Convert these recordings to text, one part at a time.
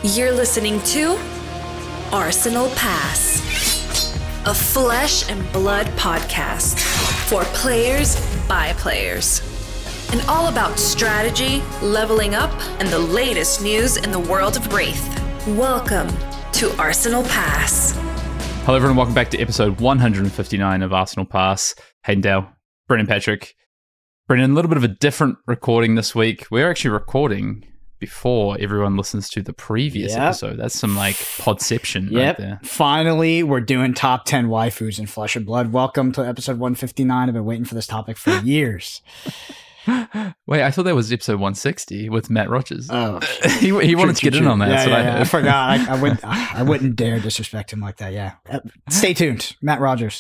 You're listening to Arsenal Pass, a flesh and blood podcast for players by players, and all about strategy, leveling up, and the latest news in the world of Wraith. Welcome to Arsenal Pass. Hello everyone, welcome back to episode 159 of Arsenal Pass. Hayden Dale, Brendan Patrick. Brendan, a little bit of a different recording this week. We're actually recording before everyone listens to the previous episode. That's some like podception right there. Finally, we're doing top 10 waifus in Flesh and Blood. Welcome to episode 159. I've been waiting for this topic for years. Wait, I thought that was episode 160 with Matt Rogers. Oh, he wanted to get in on that. I forgot. I wouldn't dare disrespect him like that. Yeah. Stay tuned. Matt Rogers.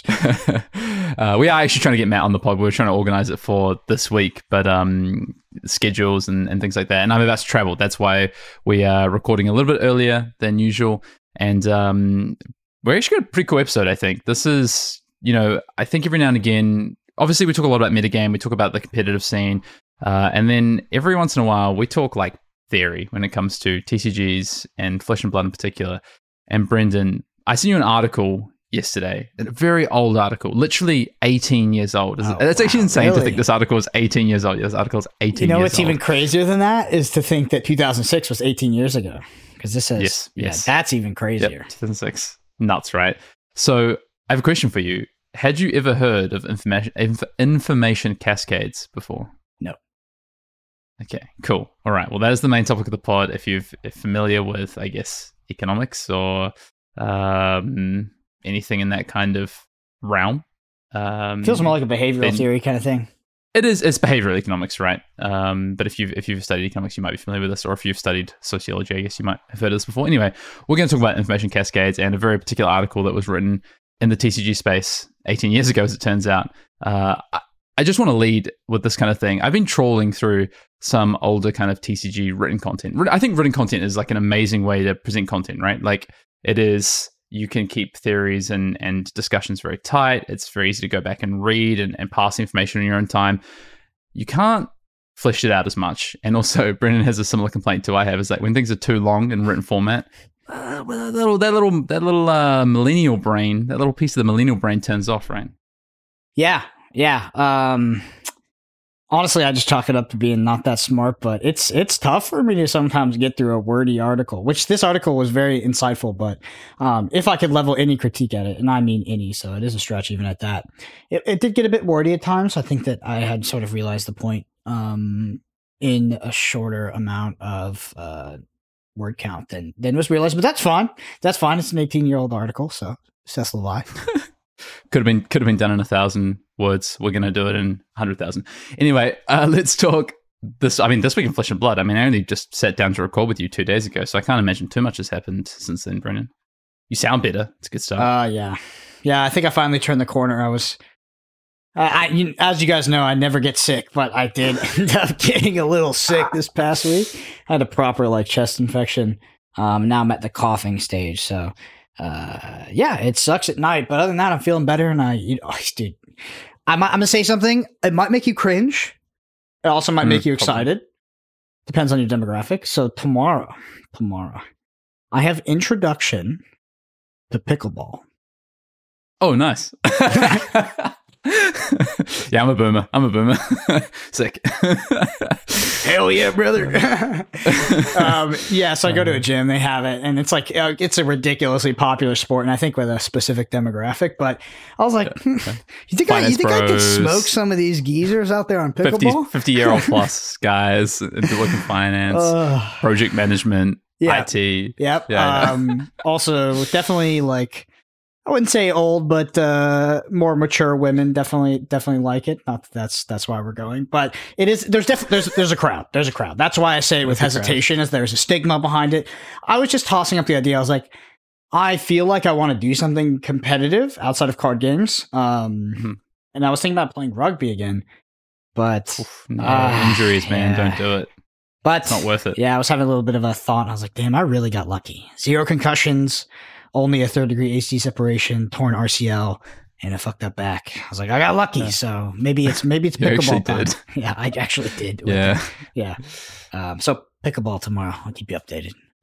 We are actually trying to get Matt on the pod. We're trying to organize it for this week, but schedules and things like that. And I'm about to travel. That's why we are recording a little bit earlier than usual. And we're actually got a pretty cool episode, I think. This is, I think every now and again, obviously we talk a lot about metagame. We talk about the competitive scene. And then every once in a while, we talk like theory when it comes to TCGs and Flesh and Blood in particular. And Brendan, I sent you an article yesterday, a very old article, literally 18 years old. That's actually insane to think this article is 18 years old. This article is 18 years old. You know what's even crazier than that is to think that 2006 was 18 years ago. Because this says, yes. That's even crazier. Yep, 2006. Nuts, right? So I have a question for you. Had you ever heard of information cascades before? No. Okay, cool. All right. Well, that is the main topic of the pod. If you're familiar with, I guess, economics or anything in that kind of realm. Feels more like a behavioral theory kind of thing. It's behavioral economics, right? But if you've studied economics, you might be familiar with this, or if you've studied sociology, I guess you might have heard of this before. Anyway, we're going to talk about information cascades and a very particular article that was written in the TCG space 18 years ago, as it turns out. I just want to lead with this kind of thing. I've been trawling through some older kind of TCG written content. I think written content is like an amazing way to present content, right? Like it is, you can keep theories and discussions very tight. It's very easy to go back and read and pass information in your own time. You can't flesh it out as much. And also, Brendan has a similar complaint to I have, is that when things are too long in written format, that little millennial brain, that little piece of the millennial brain turns off, right? Yeah. Honestly, I just chalk it up to being not that smart, but it's tough for me to sometimes get through a wordy article, which this article was very insightful, but if I could level any critique at it, and I mean any, so it is a stretch even at that, it did get a bit wordy at times. I think that I had sort of realized the point in a shorter amount of word count than was realized, but that's fine. That's fine. It's an 18-year-old article, so c'est la vie. Could have been done in 1,000 words. We're going to do it in 100,000. Anyway, let's talk this. I mean, this week in Flesh and Blood. I mean, I only just sat down to record with you 2 days ago, so I can't imagine too much has happened since then, Brendan. You sound better. It's a good start. Yeah. I think I finally turned the corner. I was, as you guys know, I never get sick, but I did end up getting a little sick this past week. I had a proper chest infection. Now I'm at the coughing stage, so. It sucks at night, but other than that, I'm feeling better. And dude, I'm gonna say something. It might make you cringe. It also might make you excited. Depends on your demographic. So tomorrow, I have introduction to pickleball. Oh, nice. Yeah, I'm a boomer. Sick. Hell yeah, brother. So I go to a gym, they have it, and it's like, it's a ridiculously popular sport, and I think with a specific demographic, but I was like, you think I could smoke some of these geezers out there on pickleball? 50-year-old plus guys into working finance, project management, IT. Yep. Yeah, also, definitely I wouldn't say old, but more mature women definitely like it. Not that that's why we're going, but it is. There's a crowd. There's a crowd. That's why I say it with hesitation, as there's a stigma behind it. I was just tossing up the idea. I was like, I feel like I want to do something competitive outside of card games. And I was thinking about playing rugby again, but injuries, man, don't do it. But it's not worth it. Yeah, I was having a little bit of a thought. I was like, damn, I really got lucky. 0 concussions. Only a 3rd-degree AC separation, torn RCL, and a fucked up back. I was like, I got lucky, so maybe it's pickleball time. Yeah, I actually did. Yeah. So pickleball tomorrow. I'll keep you updated.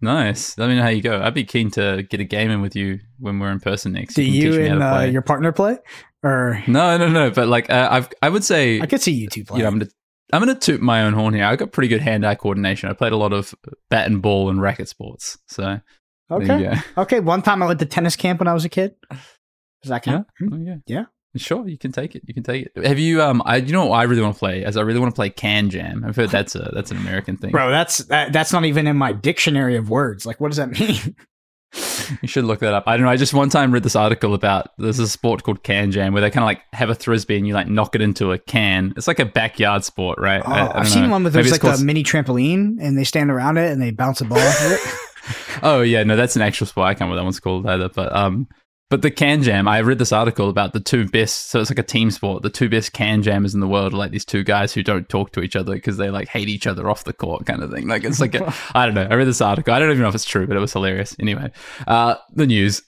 Nice. Let me know how you go. I'd be keen to get a game in with you when we're in person next. Do can you teach me how to play. and your partner play? Or No. But like, I would say I could see you two play. Yeah, I'm gonna toot my own horn here. I got pretty good hand-eye coordination. I played a lot of bat and ball and racket sports. So there you Okay. go. Okay. One time I went to tennis camp when I was a kid. Does that count? Oh, yeah. Yeah. Sure, you can take it. You can take it. Have you? You know what I really want to play? I really want to play Can Jam. I've heard that's an American thing. Bro, that's not even in my dictionary of words. Like, what does that mean? You should look that up. I don't know. I just one time read this article about there's a sport called Can Jam where they kind of like have a frisbee and you like knock it into a can. It's like a backyard sport, right? Oh, I I've seen one with there's like a mini trampoline and they stand around it and they bounce a ball off of it. Oh yeah, no, that's an actual sport. I can't remember what that one's called either. But the Can Jam, I read this article about the two best, so it's like a team sport. The two best Can Jammers in the world are like these two guys who don't talk to each other because they like hate each other off the court kind of thing. Like it's like, I don't know. I read this article. I don't even know if it's true, but it was hilarious. Anyway, the news.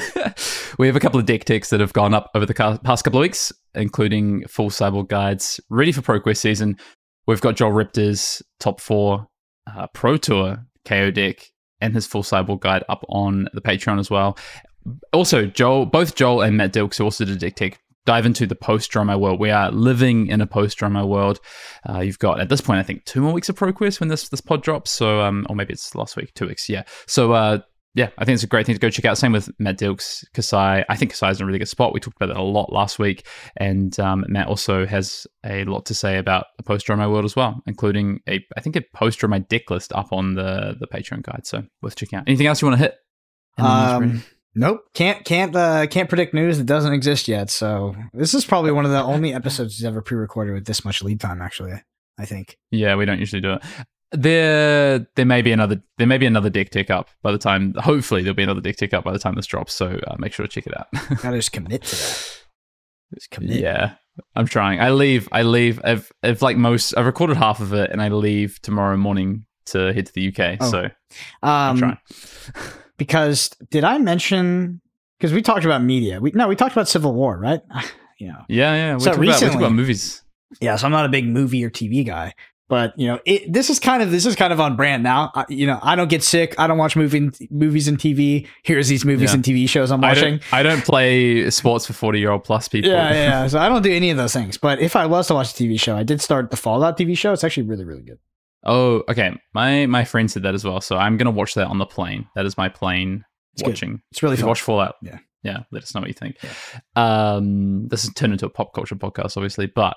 We have a couple of deck techs that have gone up over the past couple of weeks, including full Cyborg guides ready for ProQuest season. We've got Joel Riptor's top 4 Pro Tour KO deck and his full Cyborg guide up on the Patreon as well. Also, both Joel and Matt Dilks, who also did Deck Tech, dive into the post-Dromai world. We are living in a post-Dromai world. You've got, at this point, I think 2 more weeks of ProQuest when this pod drops. So, or maybe it's last week, 2 weeks. Yeah. So, yeah, I think it's a great thing to go check out. Same with Matt Dilks, Kasai. I think Kasai's in a really good spot. We talked about that a lot last week. And Matt also has a lot to say about the post-Dromai world as well, including a post-Dromai deck list up on the Patreon guide. So, worth checking out. Anything else you want to hit? Nope. Can't predict news that doesn't exist yet. So this is probably one of the only episodes that's ever pre-recorded with this much lead time, actually, I think. Yeah, we don't usually do it. There may be another deck tech up by the time. Hopefully, there'll be another deck tech up by the time this drops. So make sure to check it out. Gotta just commit to that. Just commit. Yeah, I'm trying. I leave. I've recorded half of it, and I leave tomorrow morning to head to the UK. Oh. So I'm trying. Because did I mention? Because we talked about media. We talked about Civil War, right? Yeah. We talked about movies. Yeah, so I'm not a big movie or TV guy, but this is kind of on brand now. I don't get sick. I don't watch movies and TV. Here's these movies and TV shows I'm watching. I don't play sports for 40-year-old plus people. Yeah. So I don't do any of those things. But if I was to watch a TV show, I did start the Fallout TV show. It's actually really, really good. Oh, okay. My friend said that as well, so I'm gonna watch that on the plane. That is my plane watching. Good. It's really fun. Watch Fallout. Yeah. Let us know what you think. Yeah. This has turned into a pop culture podcast, obviously, but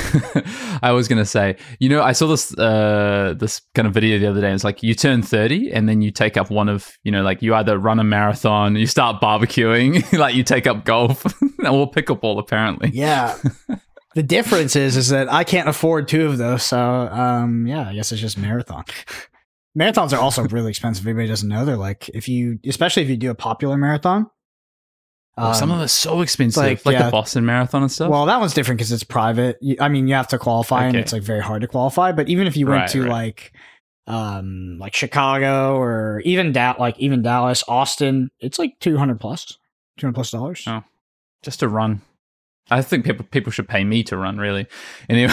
I was gonna say, I saw this this kind of video the other day. It's like you turn 30 and then you take up one of, like you either run a marathon, you start barbecuing, like you take up golf or pickleball, apparently. Yeah. The difference is that I can't afford 2 of those, so I guess it's just marathon. Marathons are also really expensive. If anybody doesn't know, they're like especially if you do a popular marathon. Some of them are so expensive, like the Boston Marathon and stuff. Well, that one's different because it's private. You have to qualify, and it's like very hard to qualify. But even if you went to like Chicago or even Dallas, Austin, it's like $200 plus. Oh, just to run. I think people should pay me to run, really. Anyway,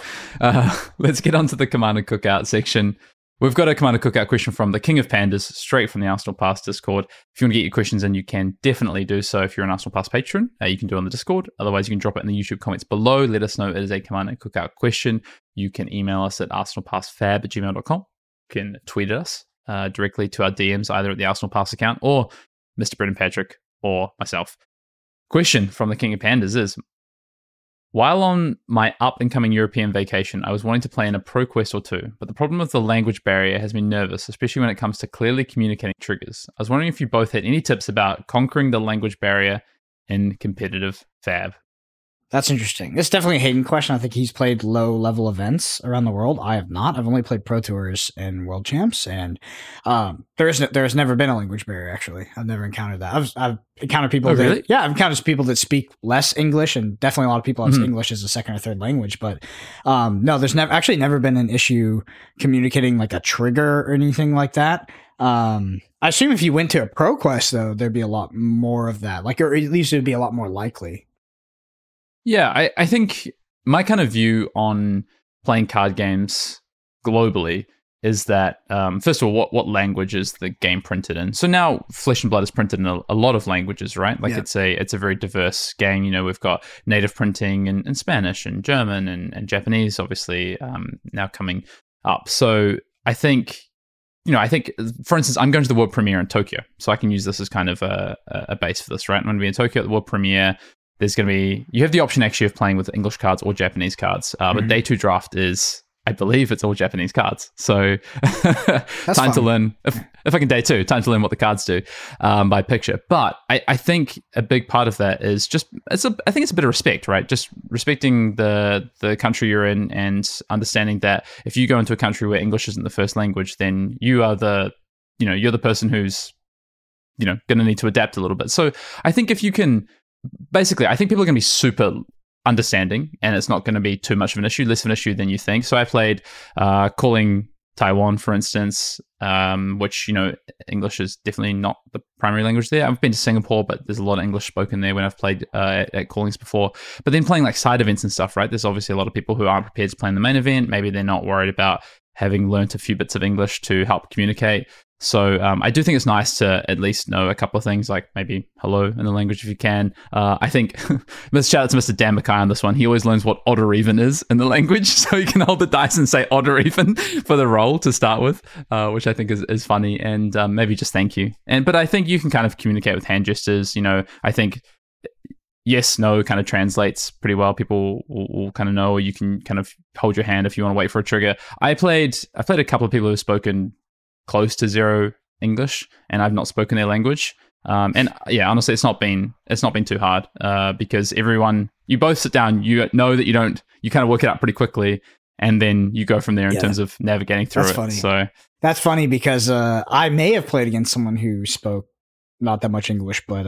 let's get on to the Commander Cookout section. We've got a Commander Cookout question from the King of Pandas, straight from the Arsenal Pass Discord. If you want to get your questions in, you can definitely do so. If you're an Arsenal Pass patron, you can do it on the Discord. Otherwise, you can drop it in the YouTube comments below. Let us know it is a Commander Cookout question. You can email us at arsenalpassfab@gmail.com. You can tweet at us directly to our DMs, either at the Arsenal Pass account or Mr. Brendan Patrick or myself. Question from the King of Pandas is, while on my up-and-coming European vacation, I was wanting to play in a ProQuest or 2, but the problem with the language barrier has me nervous, especially when it comes to clearly communicating triggers. I was wondering if you both had any tips about conquering the language barrier in competitive Fab. That's interesting. It's definitely a Hayden question. I think he's played low-level events around the world. I have not. I've only played Pro Tours and World Champs, and there's never been a language barrier, actually. I've never encountered that. I've encountered people really? I've encountered people that speak less English, and definitely a lot of people have English as a second or third language, but no, there's never been an issue communicating like a trigger or anything like that. I assume if you went to a ProQuest, though, there'd be a lot more of that, or at least it'd be a lot more likely. Yeah, I think my kind of view on playing card games globally is that first of all, what language is the game printed in? So now Flesh and Blood is printed in a lot of languages, right? Like it's a very diverse game. You know, we've got native printing in Spanish and German and Japanese, obviously, now coming up. So I think, for instance, I'm going to the world premiere in Tokyo, so I can use this as kind of a base for this, right? I'm going to be in Tokyo at the world premiere. There's going to be, you have the option actually of playing with English cards or Japanese cards, but day 2 draft is, I believe it's all Japanese cards. So time to learn, if I can day 2, time to learn what the cards do by picture. But I think a big part of that is just, I think it's a bit of respect, right? Just respecting the country you're in and understanding that if you go into a country where English isn't the first language, then you are you're the person who's, going to need to adapt a little bit. So I think if you can, basically, I think people are going to be super understanding, and it's not going to be too much of an issue, less of an issue than you think. So I played calling Taiwan, for instance, which, English is definitely not the primary language there. I've been to Singapore, but there's a lot of English spoken there when I've played at callings before. But then playing like side events and stuff, right? There's obviously a lot of people who aren't prepared to play in the main event. Maybe they're not worried about having learnt a few bits of English to help communicate. So I do think it's nice to at least know a couple of things, like maybe hello in the language if you can. I think, shout out to Mr. Dan Mackay on this one. He always learns what odd or even is in the language, so you can hold the dice and say odd or even for the roll to start with, which I think is funny, and maybe just thank you. But I think you can kind of communicate with hand gestures. I think yes, no kind of translates pretty well. People will kind of know, or you can kind of hold your hand if you want to wait for a trigger. I played a couple of people who've spoken close to zero English, and I've not spoken their language. And yeah, honestly, it's not been too hard because you both sit down, you know that you kind of work it out pretty quickly, and then you go from there in terms of navigating through it. Funny. So that's funny because I may have played against someone who spoke not that much English, but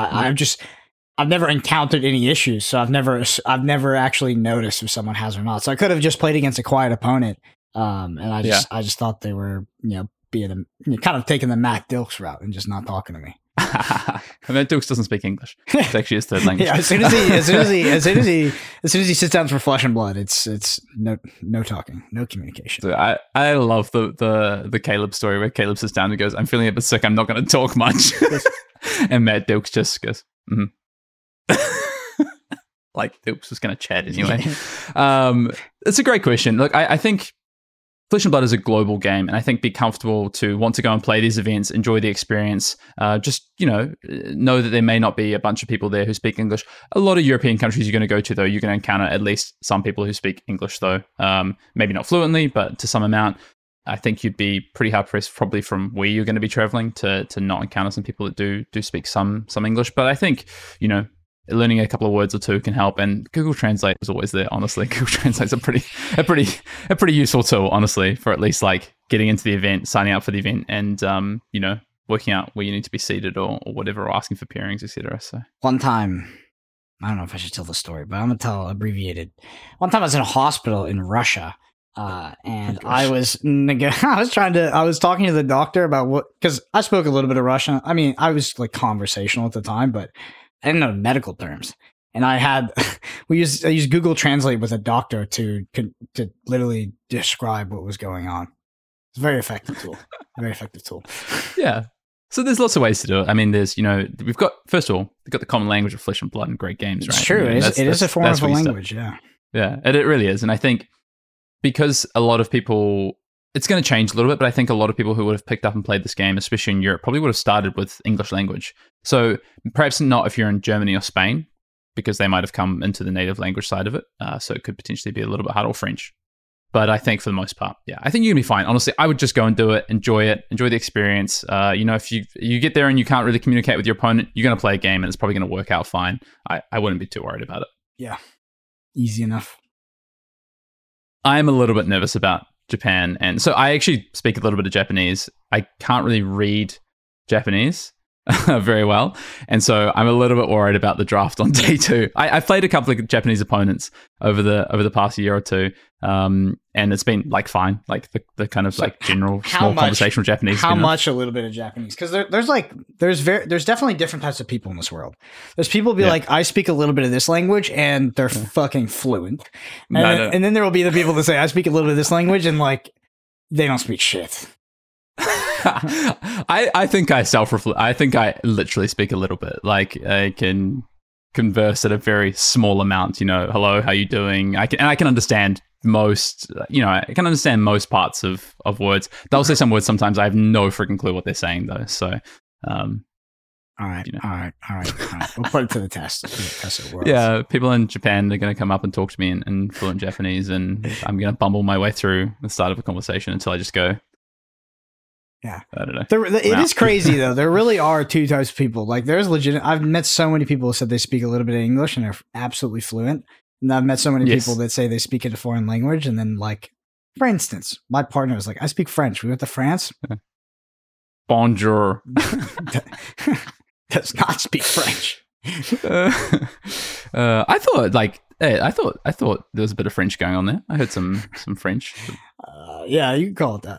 I've never encountered any issues, so I've never actually noticed if someone has or not. So I could have just played against a quiet opponent, and I just thought they were being kind of taking the Matt Dilks route and just not talking to me. Matt Dilks doesn't speak English. It's actually his third language. Yeah, as soon as he sits down for Flesh and Blood, it's no talking, no communication. So I love the Caleb story where Caleb sits down and goes, "I'm feeling a bit sick. I'm not going to talk much," and Matt Dilks just goes, "Mm-hmm." Like Dilks was going to chat anyway. It's a great question. Look, I think Flesh and Blood is a global game, and I think be comfortable to want to go and play these events, enjoy the experience. Just, know that there may not be a bunch of people there who speak English. A lot of European countries you're going to go to, though, you're going to encounter at least some people who speak English, though. Maybe not fluently, but to some amount. I think you'd be pretty hard pressed, probably from where you're going to be traveling, to not encounter some people that do speak some English. But I think, learning a couple of words or two can help, and Google Translate is always there. Honestly, Google Translate's a pretty useful tool, honestly, for at least like getting into the event, signing up for the event, and working out where you need to be seated or whatever, or asking for pairings, etc. So one time, I don't know if I should tell the story, but I'm gonna tell abbreviated. One time I was in a hospital in Russia. And I was talking to the doctor about because I spoke a little bit of Russian. I mean, I was like conversational at the time, but I didn't know medical terms. And I used Google Translate with a doctor to literally describe what was going on. It's a very effective tool. Yeah. So there's lots of ways to do it. I mean, there's, we've got the common language of Flesh and Blood and great games, right? It's true. It is a form of a language. Yeah. Yeah. It really is. And I think because a lot of people, it's going to change a little bit, but I think a lot of people who would have picked up and played this game, especially in Europe, probably would have started with English language. So perhaps not if you're in Germany or Spain, because they might have come into the native language side of it. So it could potentially be a little bit harder, or French. But I think for the most part, yeah, I think you're going to be fine. Honestly, I would just go and do it, enjoy the experience. If you get there and you can't really communicate with your opponent, you're going to play a game and it's probably going to work out fine. I wouldn't be too worried about it. Yeah, easy enough. I'm a little bit nervous about Japan, and so I actually speak a little bit of Japanese. I can't really read Japanese very well, and so I'm a little bit worried about the draft on day 2. I've played a couple of Japanese opponents over the past year or two, and it's been like fine, like the kind of like general small conversational Japanese. How much a little bit of Japanese? Because there's definitely different types of people in this world. There's people who be like, I speak a little bit of this language, and they're fucking fluent, and then there will be the people that say I speak a little bit of this language, and like they don't speak shit. I think I self-reflect. I think I literally speak a little bit. Like I can converse at a very small amount. You know, hello, how you doing? I can understand most. You know, I can understand most parts of words. They'll say some words sometimes. I have no freaking clue what they're saying though. So, all right. We'll put it to the test. Test it. Yeah, people in Japan are going to come up and talk to me in fluent Japanese, and I'm going to bumble my way through the start of a conversation until I just go. Yeah, I don't know. It is crazy though. There really are two types of people. Like there's legit. I've met so many people who said they speak a little bit of English and they're absolutely fluent. And I've met so many people that say they speak a foreign language. And then like, for instance, my partner was like, I speak French. We went to France. Bonjour. Does not speak French. I thought there was a bit of French going on there. I heard some French. Yeah, you can call it that.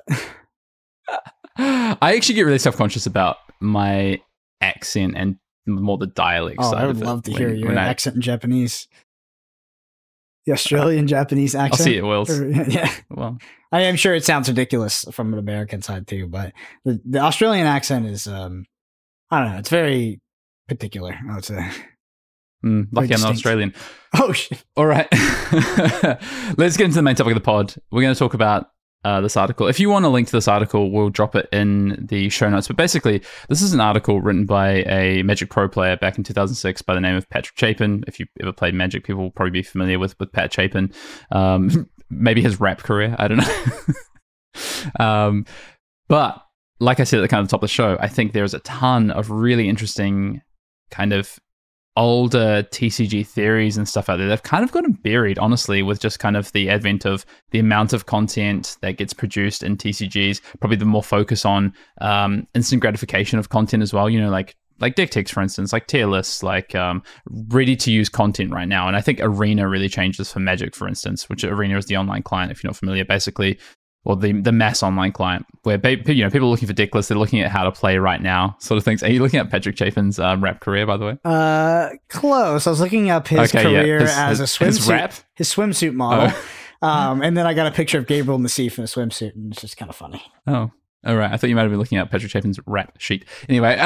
I actually get really self-conscious about my accent and more the dialect side of it. I would love to hear your accent in Japanese. The Australian Japanese accent. I'll see it, Wills. Yeah. Well, I am sure it sounds ridiculous from an American side too, but the Australian accent is, I don't know, it's very particular, I would say. Lucky I'm not Australian. Oh, shit. All right. Let's get into the main topic of the pod. We're going to talk about this article. If you want a link to this article, we'll drop it in the show notes. But basically, this is an article written by a Magic Pro player back in 2006 by the name of Patrick Chapin. If you've ever played Magic, people will probably be familiar with Pat Chapin. Maybe his rap career. I don't know. But like I said at the kind of top of the show, I think there's a ton of really interesting kind of older TCG theories and stuff out there. They've kind of gotten buried, honestly, with just kind of the advent of the amount of content that gets produced in TCGs, probably the more focus on instant gratification of content as well, you know, like deck ticks, for instance, like tier lists, like ready-to-use content right now. And I think Arena really changed this for Magic, for instance, which Arena is the online client, if you're not familiar, basically, or the mass online client, where people are looking for deck lists, they're looking at how to play right now, sort of things. Are you looking at Patrick Chapin's rap career, by the way? Close. I was looking up his career as a swimsuit, his swimsuit model, and then I got a picture of Gabriel Nassif in a swimsuit, and it's just kind of funny. Oh, all right. I thought you might have been looking at Patrick Chapin's rap sheet. Anyway.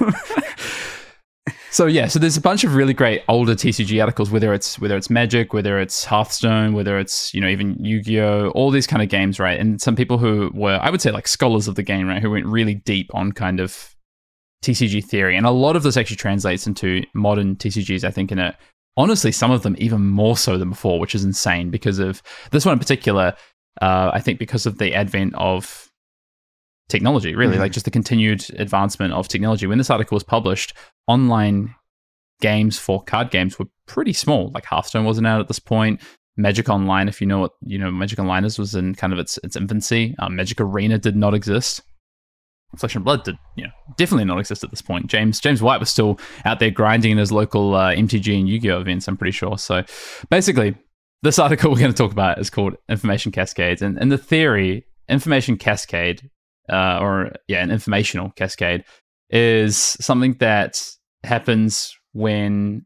So there's a bunch of really great older TCG articles, whether it's Magic, whether it's Hearthstone, whether it's, you know, even Yu-Gi-Oh, all these kind of games, right? And some people who were, I would say, like scholars of the game, right, who went really deep on kind of TCG theory. And a lot of this actually translates into modern TCGs, I think, honestly, some of them even more so than before, which is insane because of this one in particular. I think because of the advent of technology, really, like just the continued advancement of technology. When this article was published, online games for card games were pretty small. Like Hearthstone wasn't out at this point. Magic Online, if you know what Magic Online is, was in kind of its infancy. Magic Arena did not exist. Flesh and Blood did, definitely not exist at this point. James White was still out there grinding in his local MTG and Yu-Gi-Oh events, I'm pretty sure. So basically, this article we're going to talk about is called Information Cascades, and the theory, information cascade, an informational cascade, is something that happens when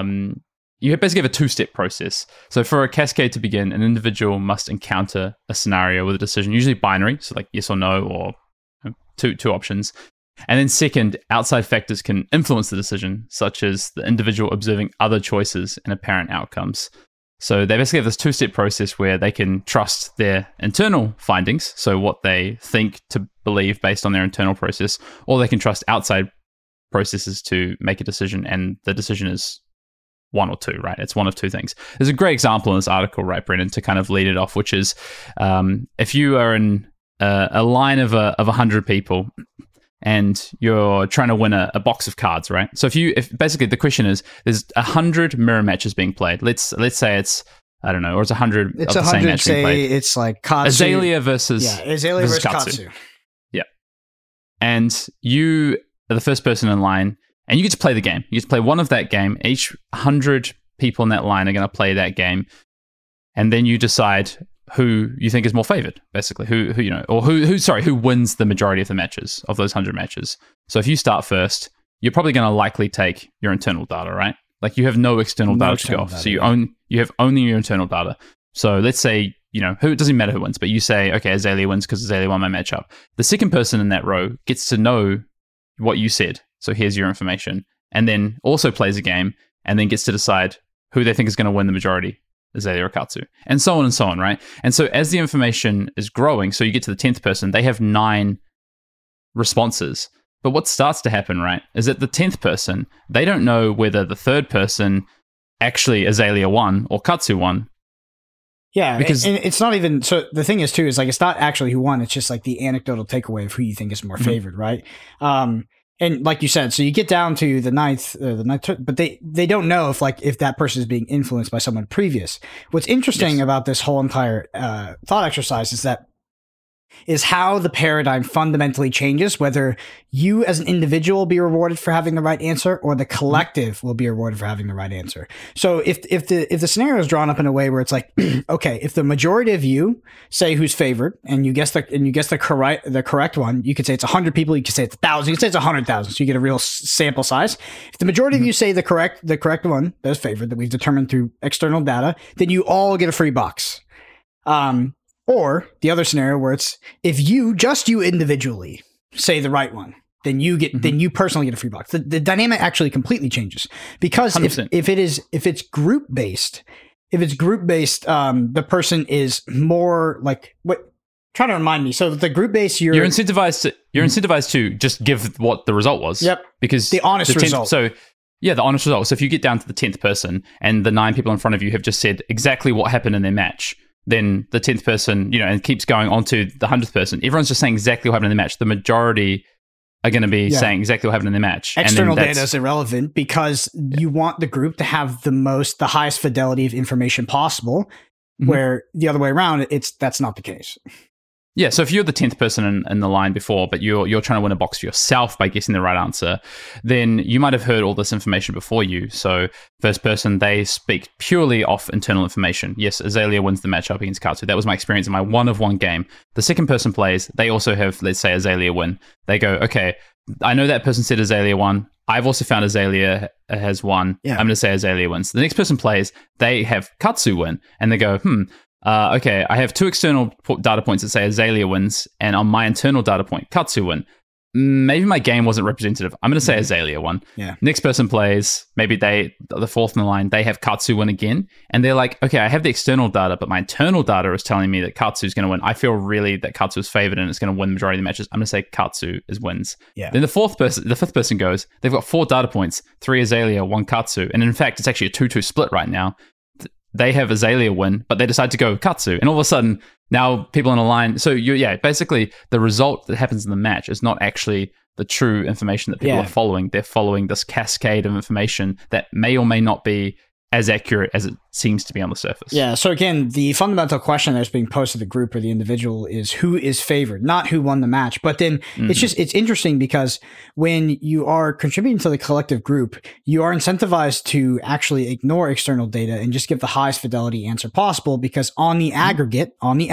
you basically have a two-step process. So for a cascade to begin, an individual must encounter a scenario with a decision, usually binary, so like yes or no, or two options. And then second, outside factors can influence the decision, such as the individual observing other choices and apparent outcomes. So they basically have this two-step process where they can trust their internal findings, so what they think to believe based on their internal process, or they can trust outside processes to make a decision, and the decision is one or two, right? It's one of two things. There's a great example in this article, right, Brendan, to kind of lead it off, which is if you are in a line of 100 people and you're trying to win a box of cards, right? So if basically the question is, there's 100 mirror matches being played. Let's say it's, I don't know, or it's 100 it's of the same match being played. It's like Katsu. Azalea versus Katsu. Yeah. And you are the first person in line, and you get to play the game. You get to play one of that game. Each 100 people in that line are going to play that game. And then you decide who you think is more favored, basically, who wins the majority of the matches of those 100 matches. So if you start first, you're probably going to likely take your internal data, right? Like you have no external data to go off. So you have only your internal data. So let's say who, it doesn't matter who wins, but you say, okay, Azalea wins because Azalea won my matchup. The second person in that row gets to know what you said. So here's your information. And then also plays a game and then gets to decide who they think is going to win the majority, Azalea or Katsu. And so on, right? And so as the information is growing, so you get to the 10th person, they have 9 responses. But what starts to happen, right, is that the 10th person, they don't know whether the third person actually Azalea won or Katsu won. Yeah, because and it's not even, so the thing is too, is like, it's not actually who won, it's just like the anecdotal takeaway of who you think is more favored, right? And like you said, so you get down to the ninth, but they don't know if that person is being influenced by someone previous. What's interesting about this whole entire thought exercise is how the paradigm fundamentally changes, whether you as an individual will be rewarded for having the right answer or the collective will be rewarded for having the right answer. So if the scenario is drawn up in a way where it's like, okay, if the majority of you say who's favored and you guess the correct one, you could say it's 100 people, you could say it's 1,000, you could say it's 100,000, so you get a real sample size. If the majority of you say the correct one that is favored, that we've determined through external data, then you all get a free box. Or the other scenario where it's if you individually say the right one, then you personally get a free box. The dynamic actually completely changes because if it's group based, the person is more like what. Trying to remind me. So the group based, you're incentivized to just give what the result was. Yep. Because the honest result. So yeah, the honest result. So if you get down to the 10th person and the 9 people in front of you have just said exactly what happened in their match, then the 10th person, and keeps going on to the 100th person. Everyone's just saying exactly what happened in the match. The majority are going to be saying exactly what happened in the match. External data is irrelevant because you want the group to have the highest fidelity of information possible, where the other way around, that's not the case. Yeah, so if you're the 10th person in the line before, but you're trying to win a box for yourself by guessing the right answer, then you might have heard all this information before you. So first person, they speak purely off internal information. Yes, Azalea wins the matchup against Katsu. That was my experience in my 1-of-1 game. The second person plays, they also have, let's say, Azalea win. They go, okay, I know that person said Azalea won. I've also found Azalea has won. Yeah. I'm going to say Azalea wins. The next person plays, they have Katsu win, and they go, okay, I have 2 external data points that say Azalea wins, and on my internal data point, Katsu win. Maybe my game wasn't representative. I'm going to say Azalea won. Yeah. Next person plays, maybe the fourth in the line, they have Katsu win again, and they're like, okay, I have the external data, but my internal data is telling me that Katsu's going to win. I feel really that Katsu is favored and it's going to win the majority of the matches. I'm going to say Katsu wins. Yeah. Then the fifth person goes, they've got 4 data points, 3 Azalea, 1 Katsu, and in fact, it's actually a 2-2 split right now. They have Azalea win, but they decide to go Katsu. And all of a sudden, now people in a line. So, basically, the result that happens in the match is not actually the true information that people are following. They're following this cascade of information that may or may not be as accurate as it seems to be on the surface. Yeah. So again, the fundamental question that's being posed to the group or the individual is who is favored, not who won the match. But then it's interesting because when you are contributing to the collective group, you are incentivized to actually ignore external data and just give the highest fidelity answer possible, because on the aggregate,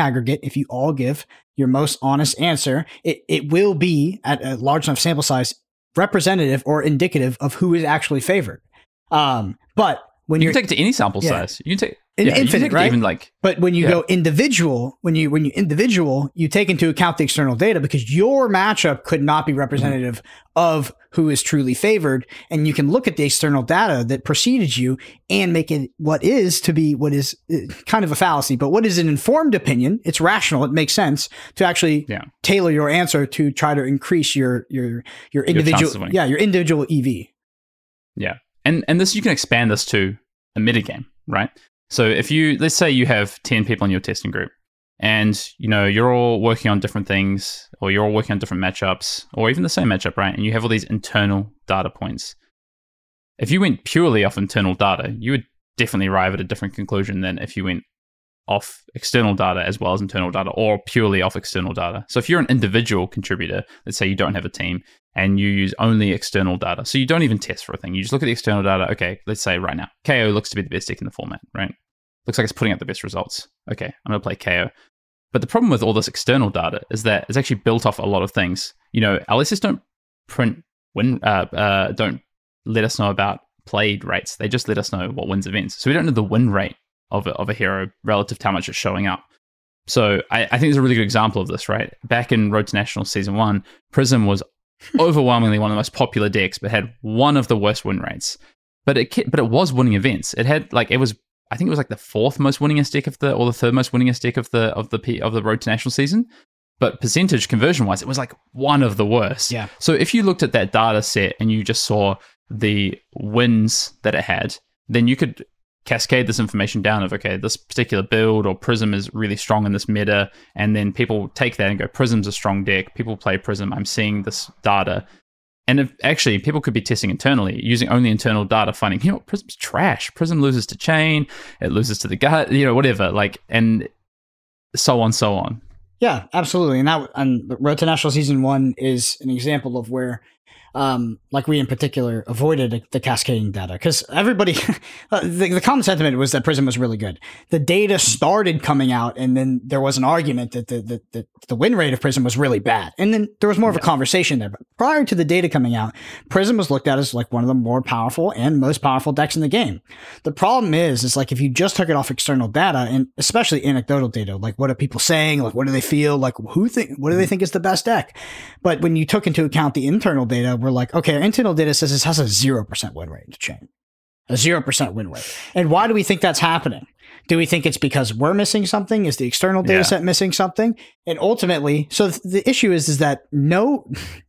if you all give your most honest answer, it will be at a large enough sample size representative or indicative of who is actually favored. But when you can take it to any sample size, you can take infinite, right? Even but when you go individual, when you individual, you take into account the external data, because your matchup could not be representative of who is truly favored, and you can look at the external data that preceded you and make it what is kind of a fallacy, but what is an informed opinion. It's rational. It makes sense to actually tailor your answer to try to increase your individual your individual EV. Yeah. And this, you can expand this to a metagame, right? So if let's say you have 10 people in your testing group, and you're all working on different things, or you're all working on different matchups, or even the same matchup, right? And you have all these internal data points. If you went purely off internal data, you would definitely arrive at a different conclusion than if you went off external data as well as internal data, or purely off external data. So if you're an individual contributor, let's say you don't have a team and you use only external data, so you don't even test for a thing, you just look at the external data. Okay, let's say right now, KO looks to be the best deck in the format, right? Looks like it's putting out the best results. Okay, I'm going to play KO. But the problem with all this external data is that it's actually built off a lot of things. LSS don't don't let us know about played rates. They just let us know what wins events. So we don't know the win rate of a hero relative to how much it's showing up. So I think it's a really good example of this, right? Back in Road to Nationals Season 1, Prism was overwhelmingly one of the most popular decks, but had one of the worst win rates. But it was winning events. It had I think it was like the fourth most winningest deck or the third most winningest deck of the Road to National season. But percentage conversion wise, it was like one of the worst. Yeah. So if you looked at that data set and you just saw the wins that it had, then you could cascade this information down of, okay, this particular build or Prism is really strong in this meta, and then people take that and go, Prism's a strong deck, people play Prism, I'm seeing this data. And if actually people could be testing internally, using only internal data, finding, Prism's trash. Prism loses to Chain, it loses to the gut, whatever, and so on. Yeah, absolutely. And Road to National Season 1 is an example of where we in particular avoided the cascading data, because everybody, the common sentiment was that Prism was really good. The data started coming out, and then there was an argument that the win rate of Prism was really bad. And then there was more of a conversation there. But prior to the data coming out, Prism was looked at as like one of the more powerful and most powerful decks in the game. The problem is like if you just took it off external data, and especially anecdotal data, like what are people saying, like what do they feel, like what do they think is the best deck? But when you took into account the internal data, we're like, okay, our internal data says this has a 0% win rate to Chain. A 0% win rate. And why do we think that's happening? Do we think it's because we're missing something? Is the external data set missing something? And ultimately, so the issue is that no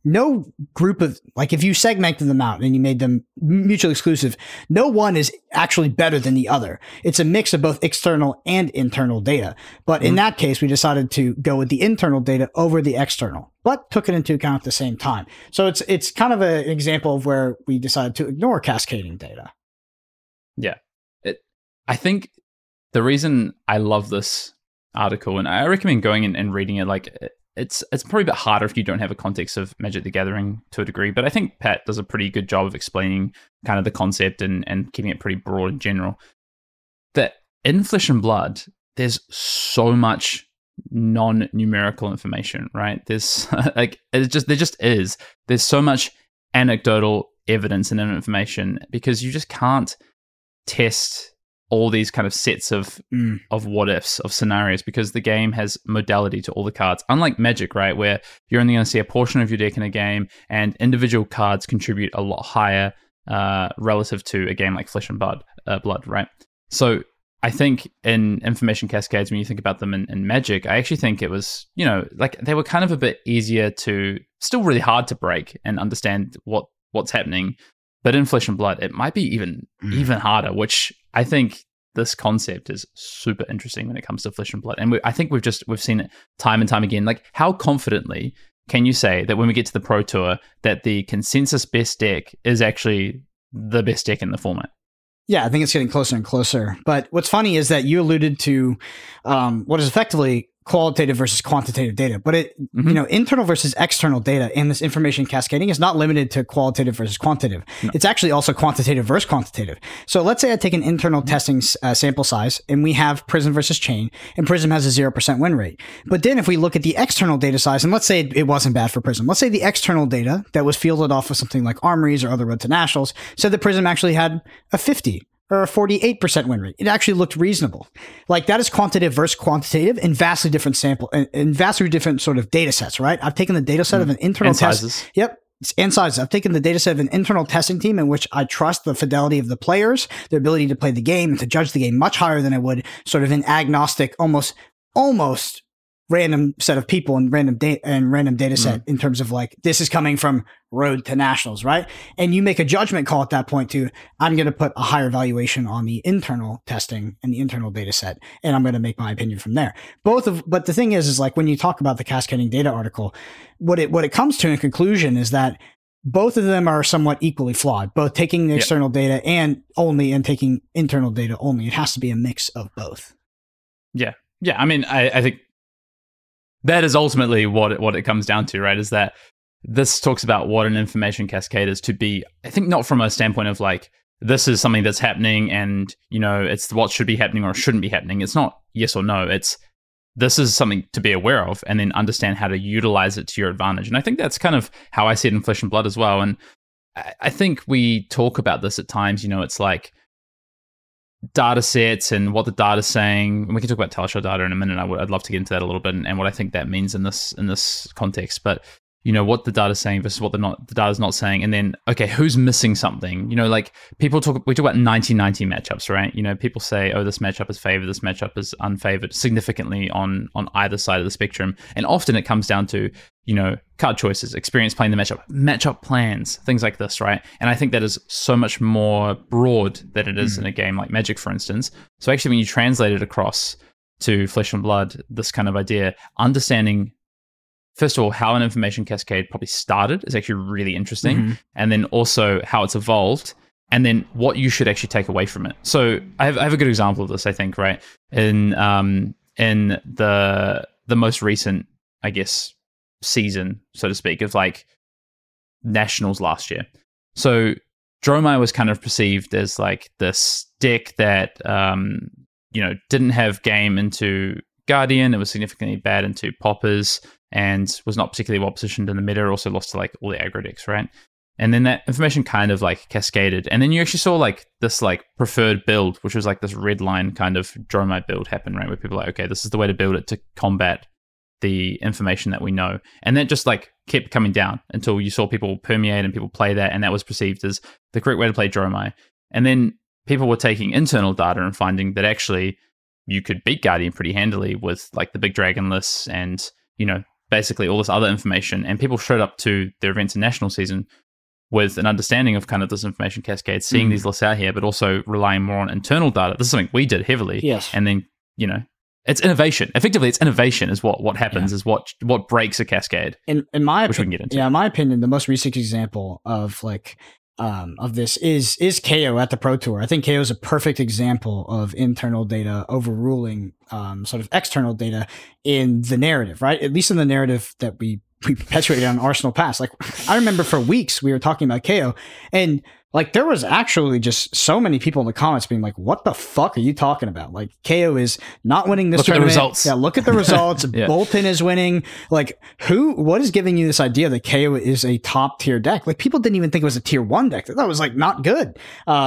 group of, like if you segmented them out and you made them mutually exclusive, no one is actually better than the other. It's a mix of both external and internal data. But in that case, we decided to go with the internal data over the external, but took it into account at the same time. So it's kind of an example of where we decided to ignore cascading data. Yeah. I think the reason I love this article, and I recommend going and reading it, like it's probably a bit harder if you don't have a context of Magic the Gathering to a degree, but I think Pat does a pretty good job of explaining kind of the concept and keeping it pretty broad in general. That in Flesh and Blood, there's so much non-numerical information, right? There's there just is. There's so much anecdotal evidence and information because you just can't test all these kind of sets of what ifs, of scenarios, because the game has modality to all the cards. Unlike Magic, right, where you're only going to see a portion of your deck in a game, and individual cards contribute a lot higher relative to a game like Flesh and Blood, right? So I think in information cascades, when you think about them in Magic, I actually think it was, like they were kind of a bit easier to, still really hard to break and understand what's happening. But in Flesh and Blood, it might be even harder, which I think this concept is super interesting when it comes to Flesh and Blood. And I think we've seen it time and time again. Like, how confidently can you say that when we get to the Pro Tour that the consensus best deck is actually the best deck in the format? Yeah, I think it's getting closer and closer. But what's funny is that you alluded to what is effectively qualitative versus quantitative data, but internal versus external data and this information cascading is not limited to qualitative versus quantitative. No. It's actually also quantitative versus quantitative. So let's say I take an internal testing sample size and we have Prism versus Chain, and Prism has a 0% win rate. But then if we look at the external data size, and let's say it wasn't bad for Prism, let's say the external data that was fielded off of something like Armories or other Road to Nationals said that Prism actually had a 50 or a 48% win rate. It actually looked reasonable. Like, that is quantitative versus quantitative in vastly different vastly different sort of data sets, right? I've taken the data set of an internal test. Sizes. Yep. And sizes. I've taken the data set of an internal testing team in which I trust the fidelity of the players, their ability to play the game and to judge the game much higher than I would sort of an agnostic, almost random set of people and random data set in terms of like, this is coming from Road to Nationals, right? And you make a judgment call at that point to, I'm going to put a higher valuation on the internal testing and the internal data set, and I'm going to make my opinion from there. But the thing is like, when you talk about the cascading data article, what it comes to in conclusion is that both of them are somewhat equally flawed, both taking the external data and taking internal data only. It has to be a mix of both. Yeah. I mean, I think that is ultimately what it comes down to, right? Is that this talks about what an information cascade is to be, I think, not from a standpoint of like, this is something that's happening and, it's what should be happening or shouldn't be happening. It's not yes or no. It's, this is something to be aware of and then understand how to utilize it to your advantage. And I think that's kind of how I see it in Flesh and Blood as well. And I think we talk about this at times, it's like, data sets and what the data's saying. And we can talk about Teleshow data in a minute. I'd love to get into that a little bit and what I think that means in this context. But what the data's saying versus what the data's not saying. And then, okay, who's missing something? Like we talk about 1990 matchups, right? People say, oh, this matchup is favored, this matchup is unfavored significantly on either side of the spectrum. And often it comes down to, card choices, experience playing the matchup plans, things like this, right? And I think that is so much more broad than it is in a game like Magic, for instance. So actually, when you translate it across to Flesh and Blood, this kind of idea, understanding first of all, how an information cascade probably started is actually really interesting. And then also how it's evolved, and then what you should actually take away from it. So I have a good example of this, I think, right? In the most recent, I guess, season, so to speak, of like Nationals last year. So Dromai was kind of perceived as like this deck that, didn't have game into Guardian. It was significantly bad into Poppers and was not particularly well positioned in the meta. Also lost to like all the aggro decks, right? And then that information kind of like cascaded. And then you actually saw like this like preferred build, which was like this red line kind of Dromai build happen, right? Where people are like, okay, this is the way to build it to combat the information that we know. And that just like kept coming down until you saw people permeate and people play that. And that was perceived as the correct way to play Dromai. And then people were taking internal data and finding that actually you could beat Guardian pretty handily with like the big dragon lists and, basically all this other information. And people showed up to their events in national season with an understanding of kind of this information cascade, seeing these lists out here, but also relying more on internal data. This is something we did heavily. Yes. And then, it's innovation. Effectively, it's innovation is what happens, is what breaks a cascade. In my which we can get into. Yeah, in my opinion, the most recent example of like of this is KO at the Pro Tour. I think KO is a perfect example of internal data overruling sort of external data in the narrative, right? At least in the narrative that we perpetuated on Arsenal Pass. Like I remember for weeks we were talking about KO, and like there was actually just so many people in the comments being like, "What the fuck are you talking about? Like KO is not winning this tournament. Look at the results. Yeah, look at the results. Yeah. Bolton is winning. Like what is giving you this idea that KO is a top tier deck? Like people didn't even think it was a tier 1 deck. That was like not good.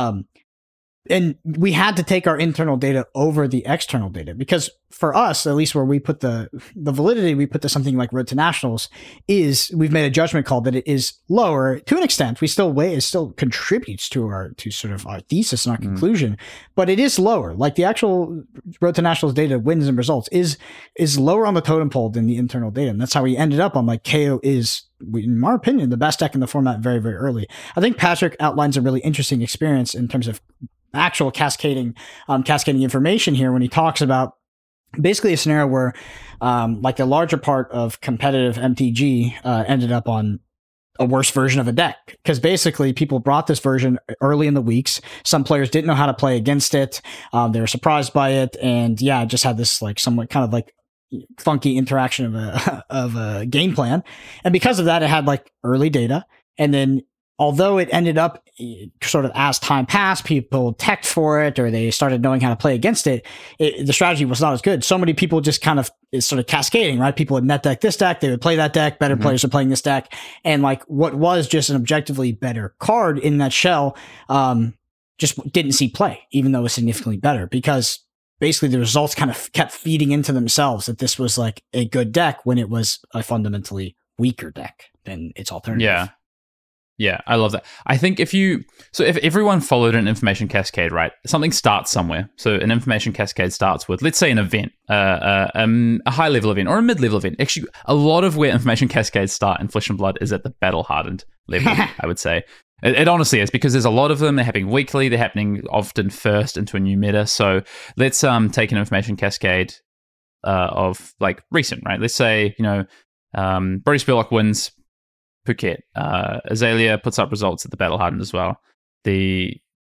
And we had to take our internal data over the external data because for us, at least where we put the validity we put to something like Road to Nationals is we've made a judgment call that it is lower to an extent. It still contributes to sort of our thesis and our conclusion, but it is lower. Like the actual Road to Nationals data wins and results is lower on the totem pole than the internal data. And that's how we ended up on like KO is, in my opinion, the best deck in the format very, very early. I think Patrick outlines a really interesting experience in terms of actual cascading information here when he talks about basically a scenario where like the larger part of competitive MTG ended up on a worse version of a deck because basically people brought this version early in the weeks. Some players didn't know how to play against it. They were surprised by it, and yeah, it just had this like somewhat kind of like funky interaction of a game plan. And because of that, it had like early data, and then although it ended up sort of as time passed, people teched for it or they started knowing how to play against it, the strategy was not as good. So many people just kind of, it's sort of cascading, right? People would net deck this deck, they would play that deck, better players are playing this deck. And like what was just an objectively better card in that shell just didn't see play, even though it was significantly better because basically the results kind of kept feeding into themselves that this was like a good deck when it was a fundamentally weaker deck than its alternative. Yeah. Yeah, I love that. I think if everyone followed an information cascade, right, something starts somewhere. So an information cascade starts with, let's say, an event, a high level event or a mid level event. Actually, a lot of where information cascades start in Flesh and Blood is at the battle hardened level, I would say. It honestly is because there's a lot of them. They're happening weekly. They're happening often first into a new meta. So let's take an information cascade of like recent, right? Let's say, Brody Spurlock wins Phuket. Azalea puts up results at the battle hardened as well. The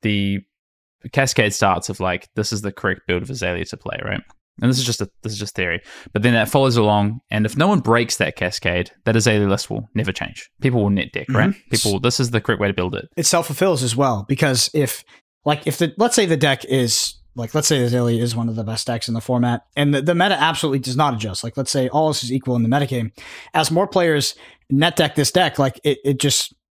cascade starts of like, this is the correct build of Azalea to play, right? And this is just theory. But then that follows along, and if no one breaks that cascade, that Azalea list will never change. People will net deck, right? This is the correct way to build it. It self-fulfills as well, because let's say the deck is like, let's say Azalea is one of the best decks in the format, and the meta absolutely does not adjust. Like, let's say all else is equal in the metagame. As more players net deck this deck, like it just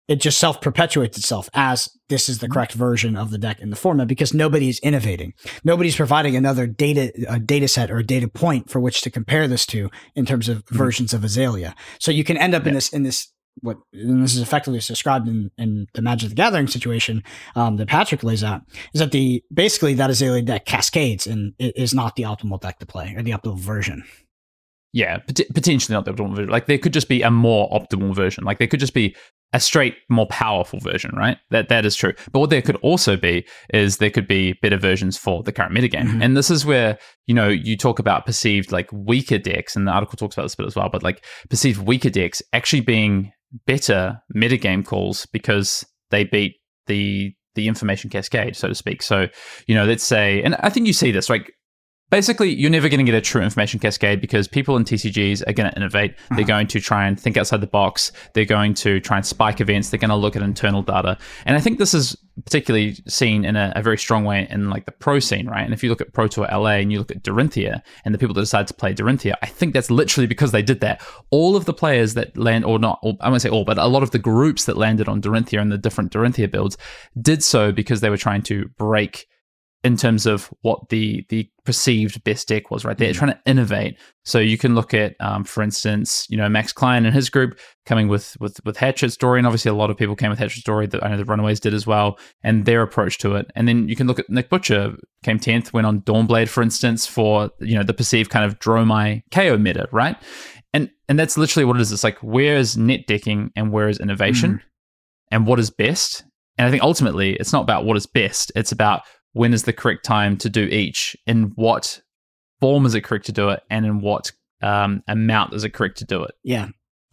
it just self-perpetuates itself as this is the correct version of the deck in the format because nobody's innovating. Nobody's providing another data set or a data point for which to compare this to in terms of versions of Azalea. So you can end up in this and this is effectively described in the Magic the Gathering situation that Patrick lays out, is that basically that Azalea deck cascades and it is not the optimal deck to play or the optimal version. Yeah, potentially not the optimal version. Like there could just be a more optimal version. Like there could just be a straight, more powerful version, right? That is true. But what there could also be is there could be better versions for the current metagame. Mm-hmm. And this is where, you talk about perceived like weaker decks, and the article talks about this a bit as well, but like perceived weaker decks actually being better metagame calls because they beat the information cascade, so to speak. So, let's say, and I think you see this, like, basically, you're never going to get a true information cascade because people in TCGs are going to innovate. They're going to try and think outside the box. They're going to try and spike events. They're going to look at internal data. And I think this is particularly seen in a very strong way in like the pro scene, right? And if you look at Pro Tour LA and you look at Dorinthia and the people that decide to play Dorinthia, I think that's literally because they did that. All of the players that land, or not, I won't say all, but a lot of the groups that landed on Dorinthia and the different Dorinthia builds did so because they were trying to break in terms of what the perceived best deck was, right? They're trying to innovate. So you can look at, for instance, Max Klein and his group coming with Hatchet's Story, and obviously a lot of people came with Hatchet's Story that I know the Runaways did as well, and their approach to it. And then you can look at Nick Butcher, came 10th, went on Dawnblade, for instance, for the perceived kind of Dromai KO meta, right? And that's literally what it is. It's like, where is net decking and where is innovation and what is best? And I think ultimately it's not about what is best, it's about when is the correct time to do each, in what form is it correct to do it, and in what amount is it correct to do it. Yeah.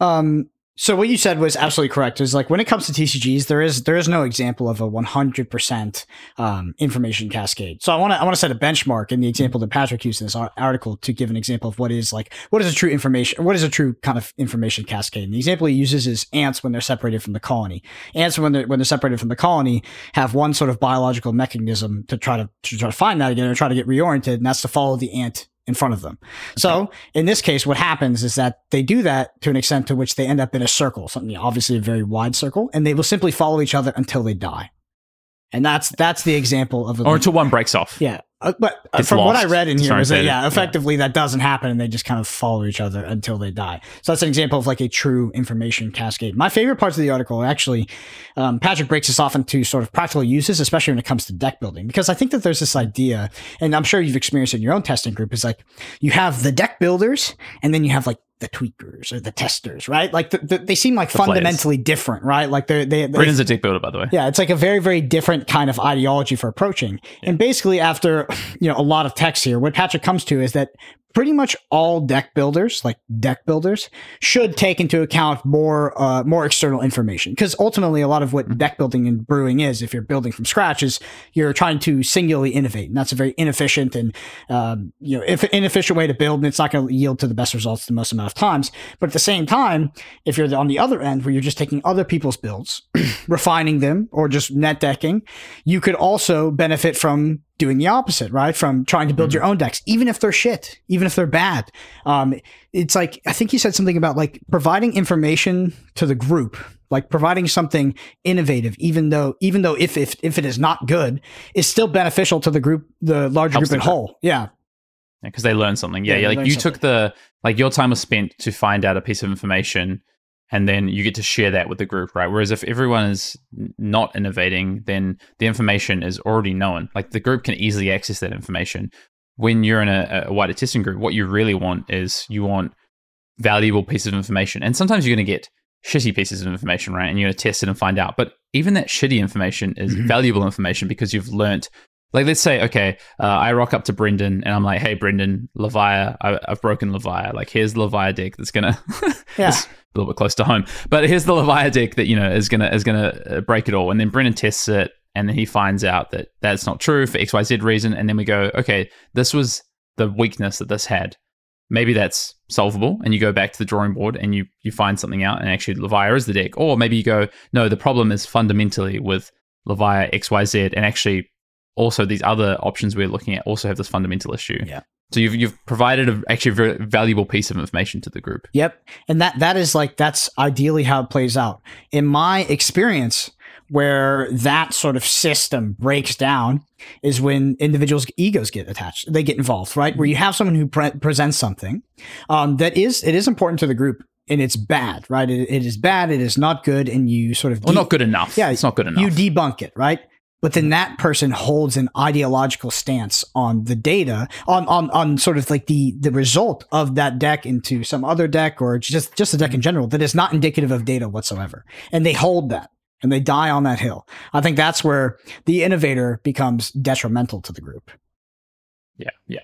So what you said was absolutely correct. Is like when it comes to TCGs, there is no example of a 100% information cascade. So I want to set a benchmark in the example that Patrick used in this article to give an example of what is a true information, what is a true kind of information cascade. And the example he uses is ants when they're separated from the colony. Ants when they're separated from the colony have one sort of biological mechanism to try to find that again or try to get reoriented, and that's to follow the ant in front of them. So in this case, what happens is that they do that to an extent to which they end up in a circle, something obviously a very wide circle, and they will simply follow each other until they die. And that's the example of or until one breaks off. Yeah. But from what I read in here is that, effectively that doesn't happen and they just kind of follow each other until they die. So that's an example of like a true information cascade. My favorite parts of the article are actually, Patrick breaks this off into sort of practical uses, especially when it comes to deck building, because I think that there's this idea, and I'm sure you've experienced it in your own testing group, is like you have the deck builders and then you have like the tweakers or the testers, right? Like they seem like fundamentally different, right? Like Brendan's a deck builder, by the way. Yeah, it's like a very, very different kind of ideology for approaching. Yeah. And basically, after a lot of text here, what Patrick comes to is that pretty much all deck builders, should take into account more external information. Because ultimately, a lot of what deck building and brewing is, if you're building from scratch, is you're trying to singularly innovate. And that's a very inefficient and inefficient way to build, and it's not going to yield to the best results the most amount of times. But at the same time, if you're on the other end where you're just taking other people's builds, refining them, or just net decking, you could also benefit from doing the opposite, right? From trying to build your own decks, even if they're shit, even if they're bad. It's like, I think you said something about like providing information to the group, like providing something innovative, even though if it is not good, is still beneficial to the group, the larger group as whole. Yeah. Because they learn something. Yeah. Like you took your time was spent to find out a piece of information, and then you get to share that with the group, right? Whereas if everyone is not innovating, then the information is already known. Like the group can easily access that information. When you're in a wider testing group, what you really want is you want valuable pieces of information. And sometimes you're going to get shitty pieces of information, right? And you're going to test it and find out. But even that shitty information is valuable information because you've learnt. Like, let's say, okay, I rock up to Brendan and I'm like, hey, Brendan, Levia, I've broken Levia. Like, here's the Levia deck that's going to... It's a little bit close to home. But here's the Levia deck that, is going to break it all. And then Brendan tests it, and then he finds out that that's not true for XYZ reason. And then we go, okay, this was the weakness that this had. Maybe that's solvable. And you go back to the drawing board and you find something out, and actually Levia is the deck. Or maybe you go, no, the problem is fundamentally with Levia XYZ, and actually also these other options we're looking at also have this fundamental issue. Yeah. So you've provided actually a very valuable piece of information to the group. Yep. And that's ideally how it plays out. In my experience, where that sort of system breaks down is when individuals' egos get attached. They get involved, right? Where you have someone who presents something it is important to the group, and it's bad, right? It is bad. It is not good. And you sort of... not good enough. Yeah, it's not good enough. You debunk it, right? But then that person holds an ideological stance on the data, on sort of like the result of that deck into some other deck, or just a deck in general that is not indicative of data whatsoever. And they hold that and they die on that hill. I think that's where the innovator becomes detrimental to the group. Yeah.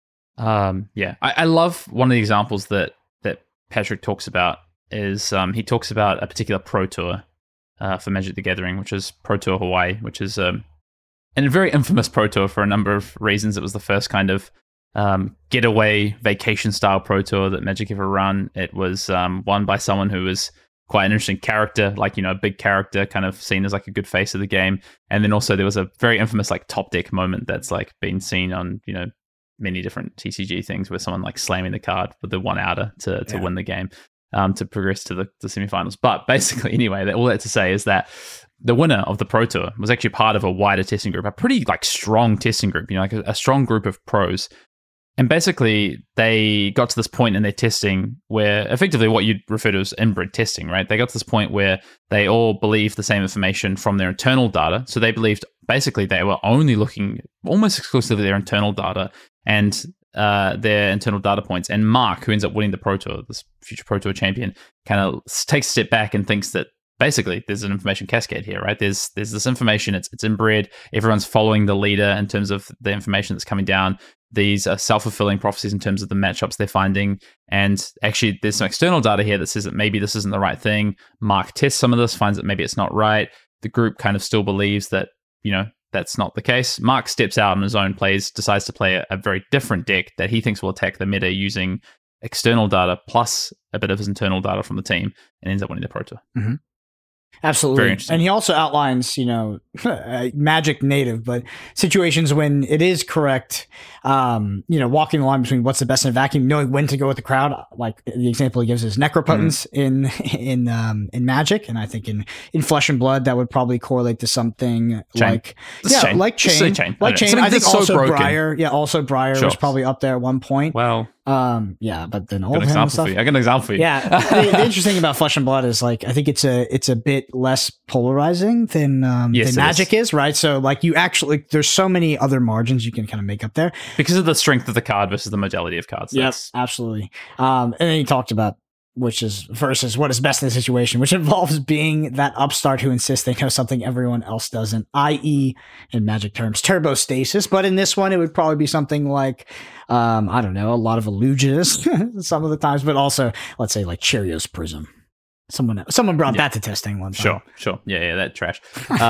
I love one of the examples that Patrick talks about is he talks about a particular Pro Tour for Magic the Gathering, which is Pro Tour Hawaii, which is a very infamous Pro Tour for a number of reasons. It was the first kind of getaway vacation style Pro Tour that Magic ever run. It was won by someone who was quite an interesting character, like, a big character, kind of seen as like a good face of the game. And then also there was a very infamous like top deck moment that's like been seen on, many different TCG things, where someone like slamming the card with the one outer to win the game. To progress to the semifinals. But basically, anyway, all that to say is that the winner of the Pro Tour was actually part of a wider testing group, a pretty like strong testing group, like a strong group of pros. And basically, they got to this point in their testing where effectively what you'd refer to as inbred testing, right? They got to this point where they all believed the same information from their internal data. So they believed basically they were only looking almost exclusively at their internal data and their internal data points. And Mark, who ends up winning the Pro Tour, this future Pro Tour champion, kind of takes a step back and thinks that basically there's an information cascade here, right? There's this information, it's inbred, everyone's following the leader in terms of the information that's coming down. These are self-fulfilling prophecies in terms of the matchups they're finding. And actually there's some external data here that says that maybe this isn't the right thing. Mark tests some of this, finds that maybe it's not right. The group kind of still believes that, that's not the case. Mark steps out on his own, decides to play a very different deck that he thinks will attack the meta using external data plus a bit of his internal data from the team, and ends up winning the Pro Tour. Mm-hmm. Absolutely. And he also outlines, Magic native, but situations when it is correct, walking the line between what's the best in a vacuum, knowing when to go with the crowd. Like the example he gives is Necropotence in Magic. And I think in Flesh and Blood, that would probably correlate to something Chain. Chain. Like Chain. I think also Briar. Yeah, also Briar was probably up there at one point. Well, but then all of him and stuff. I got an example for you. Yeah, the interesting thing about Flesh and Blood is like I think it's a bit less polarizing than Magic is, right? So like you actually there's so many other margins you can kind of make up there because of the strength of the card versus the modality of cards. Yes, absolutely. And then he talked about which is versus what is best in the situation, which involves being that upstart who insists they know something everyone else doesn't, i.e. in Magic terms, turbo stasis. But in this one, it would probably be something like, I don't know, a lot of Illusionist some of the times, but also, let's say like Cheerios Prism. Someone brought that to testing one time. Sure. Yeah, that trash.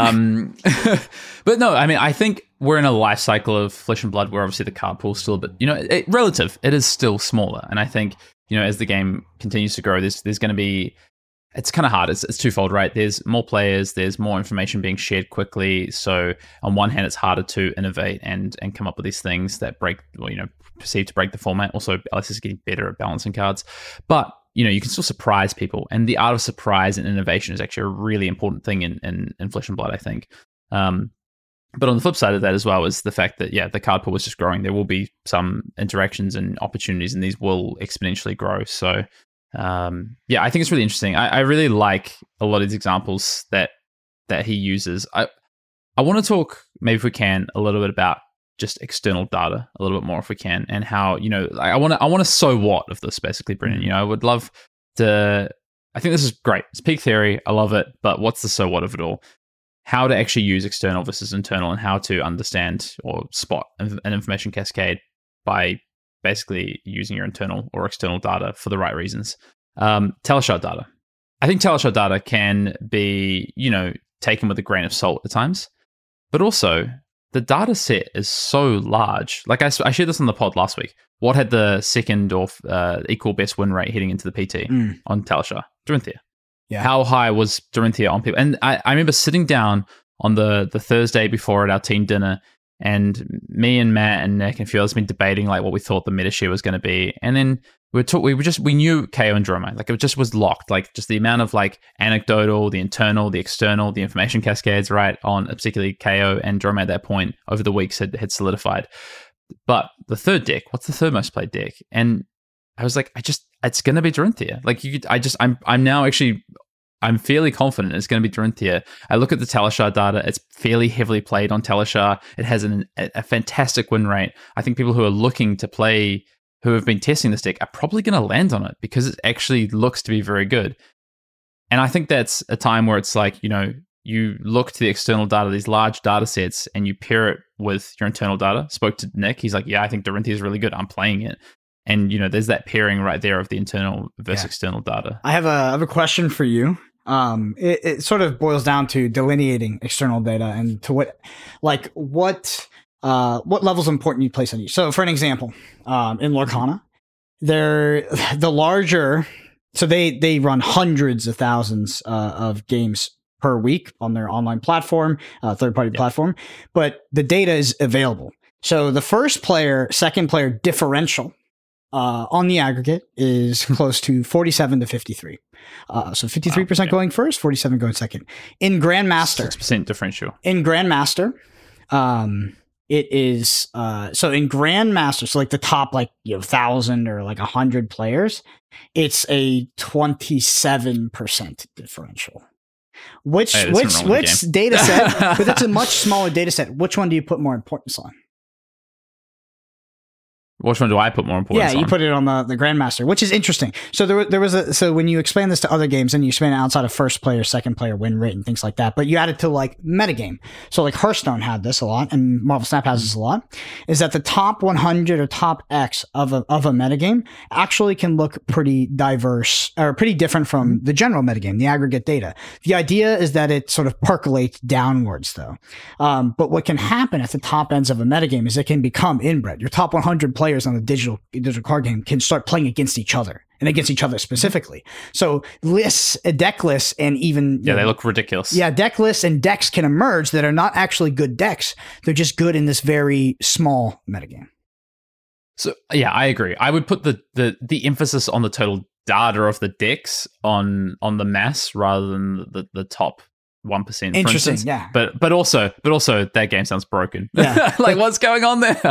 But no, I mean, I think we're in a life cycle of Flesh and Blood where obviously the card pool is still a bit, relative. It is still smaller. And I think, as the game continues to grow, there's going to be, it's kind of hard. It's twofold, right? There's more players, there's more information being shared quickly. So on one hand, it's harder to innovate and come up with these things that perceived to break the format. Also, LS is getting better at balancing cards. But you can still surprise people. And the art of surprise and innovation is actually a really important thing in Flesh and Blood, I think. But on the flip side of that as well is the fact that, the card pool is just growing. There will be some interactions and opportunities, and these will exponentially grow. So, I think it's really interesting. I really like a lot of these examples that he uses. I want to talk, maybe if we can, a little bit about just external data a little bit more if we can, and how, I want to so what of this basically, Brendan. I would love to, I think this is great. It's peak theory. I love it. But what's the so what of it all? How to actually use external versus internal, and how to understand or spot an information cascade by basically using your internal or external data for the right reasons. Teleshot data. I think Teleshot data can be, taken with a grain of salt at times, but also the data set is so large. Like I shared this on the pod last week. What had the second or equal best win rate heading into the PT on Teleshot? Dorinthea. Yeah. How high was Dorinthea on people? And I remember sitting down on the Thursday before at our team dinner and me and Matt and Nick and a few others been debating like what we thought the meta share was going to be, and then we knew KO and Dromai, like it just was locked, like just the amount of like anecdotal, the internal, the external, the information cascades, right, on particularly KO and Dromai at that point over the weeks had solidified. But the third deck, what's the third most played deck? And I was like, it's going to be Dorinthia. Like I'm fairly confident it's going to be Dorinthia. I look at the Talishar data; it's fairly heavily played on Talishar. It has a fantastic win rate. I think people who are looking to play, who have been testing this deck, are probably going to land on it because it actually looks to be very good. And I think that's a time where it's like, you look to the external data, these large data sets, and you pair it with your internal data. Spoke to Nick. He's like, yeah, I think Dorinthia is really good. I'm playing it. And, there's that pairing right there of the internal versus external data. I have a question for you. It sort of boils down to delineating external data and to what levels of important you place on each. So for an example, in Lorcana, the larger, so they run hundreds of thousands of games per week on their online platform, third-party platform, but the data is available. So the first player, second player differential on the aggregate is close to 47 to 53. So 53% going first, 47 going second. In Grandmaster, 6% differential. In Grandmaster, it is so in Grandmaster, so like the top 1,000 or 100 players, it's a 27% differential. Which data set? But it's a much smaller data set. Which one do you put more importance on? Which one do I put more importance on? Yeah, you put it on the Grandmaster, which is interesting. So there was so when you expand this to other games, and you expand it outside of first player, second player win rate and things like that, but you add it to metagame. So Hearthstone had this a lot, and Marvel Snap has this a lot, is that the top 100 or top X of a metagame actually can look pretty diverse or pretty different from the general metagame, the aggregate data. The idea is that it sort of percolates downwards though. But what can happen at the top ends of a metagame is it can become inbred. Your top 100 players on the digital card game can start playing against each other and against each other specifically. So deck lists, and even they look ridiculous. Yeah, deck lists and decks can emerge that are not actually good decks. They're just good in this very small metagame. So yeah, I agree. I would put the emphasis on the total data of the decks on the mass rather than the top 1%. Interesting, for instance. yeah. But also that game sounds broken. Yeah. What's going on there?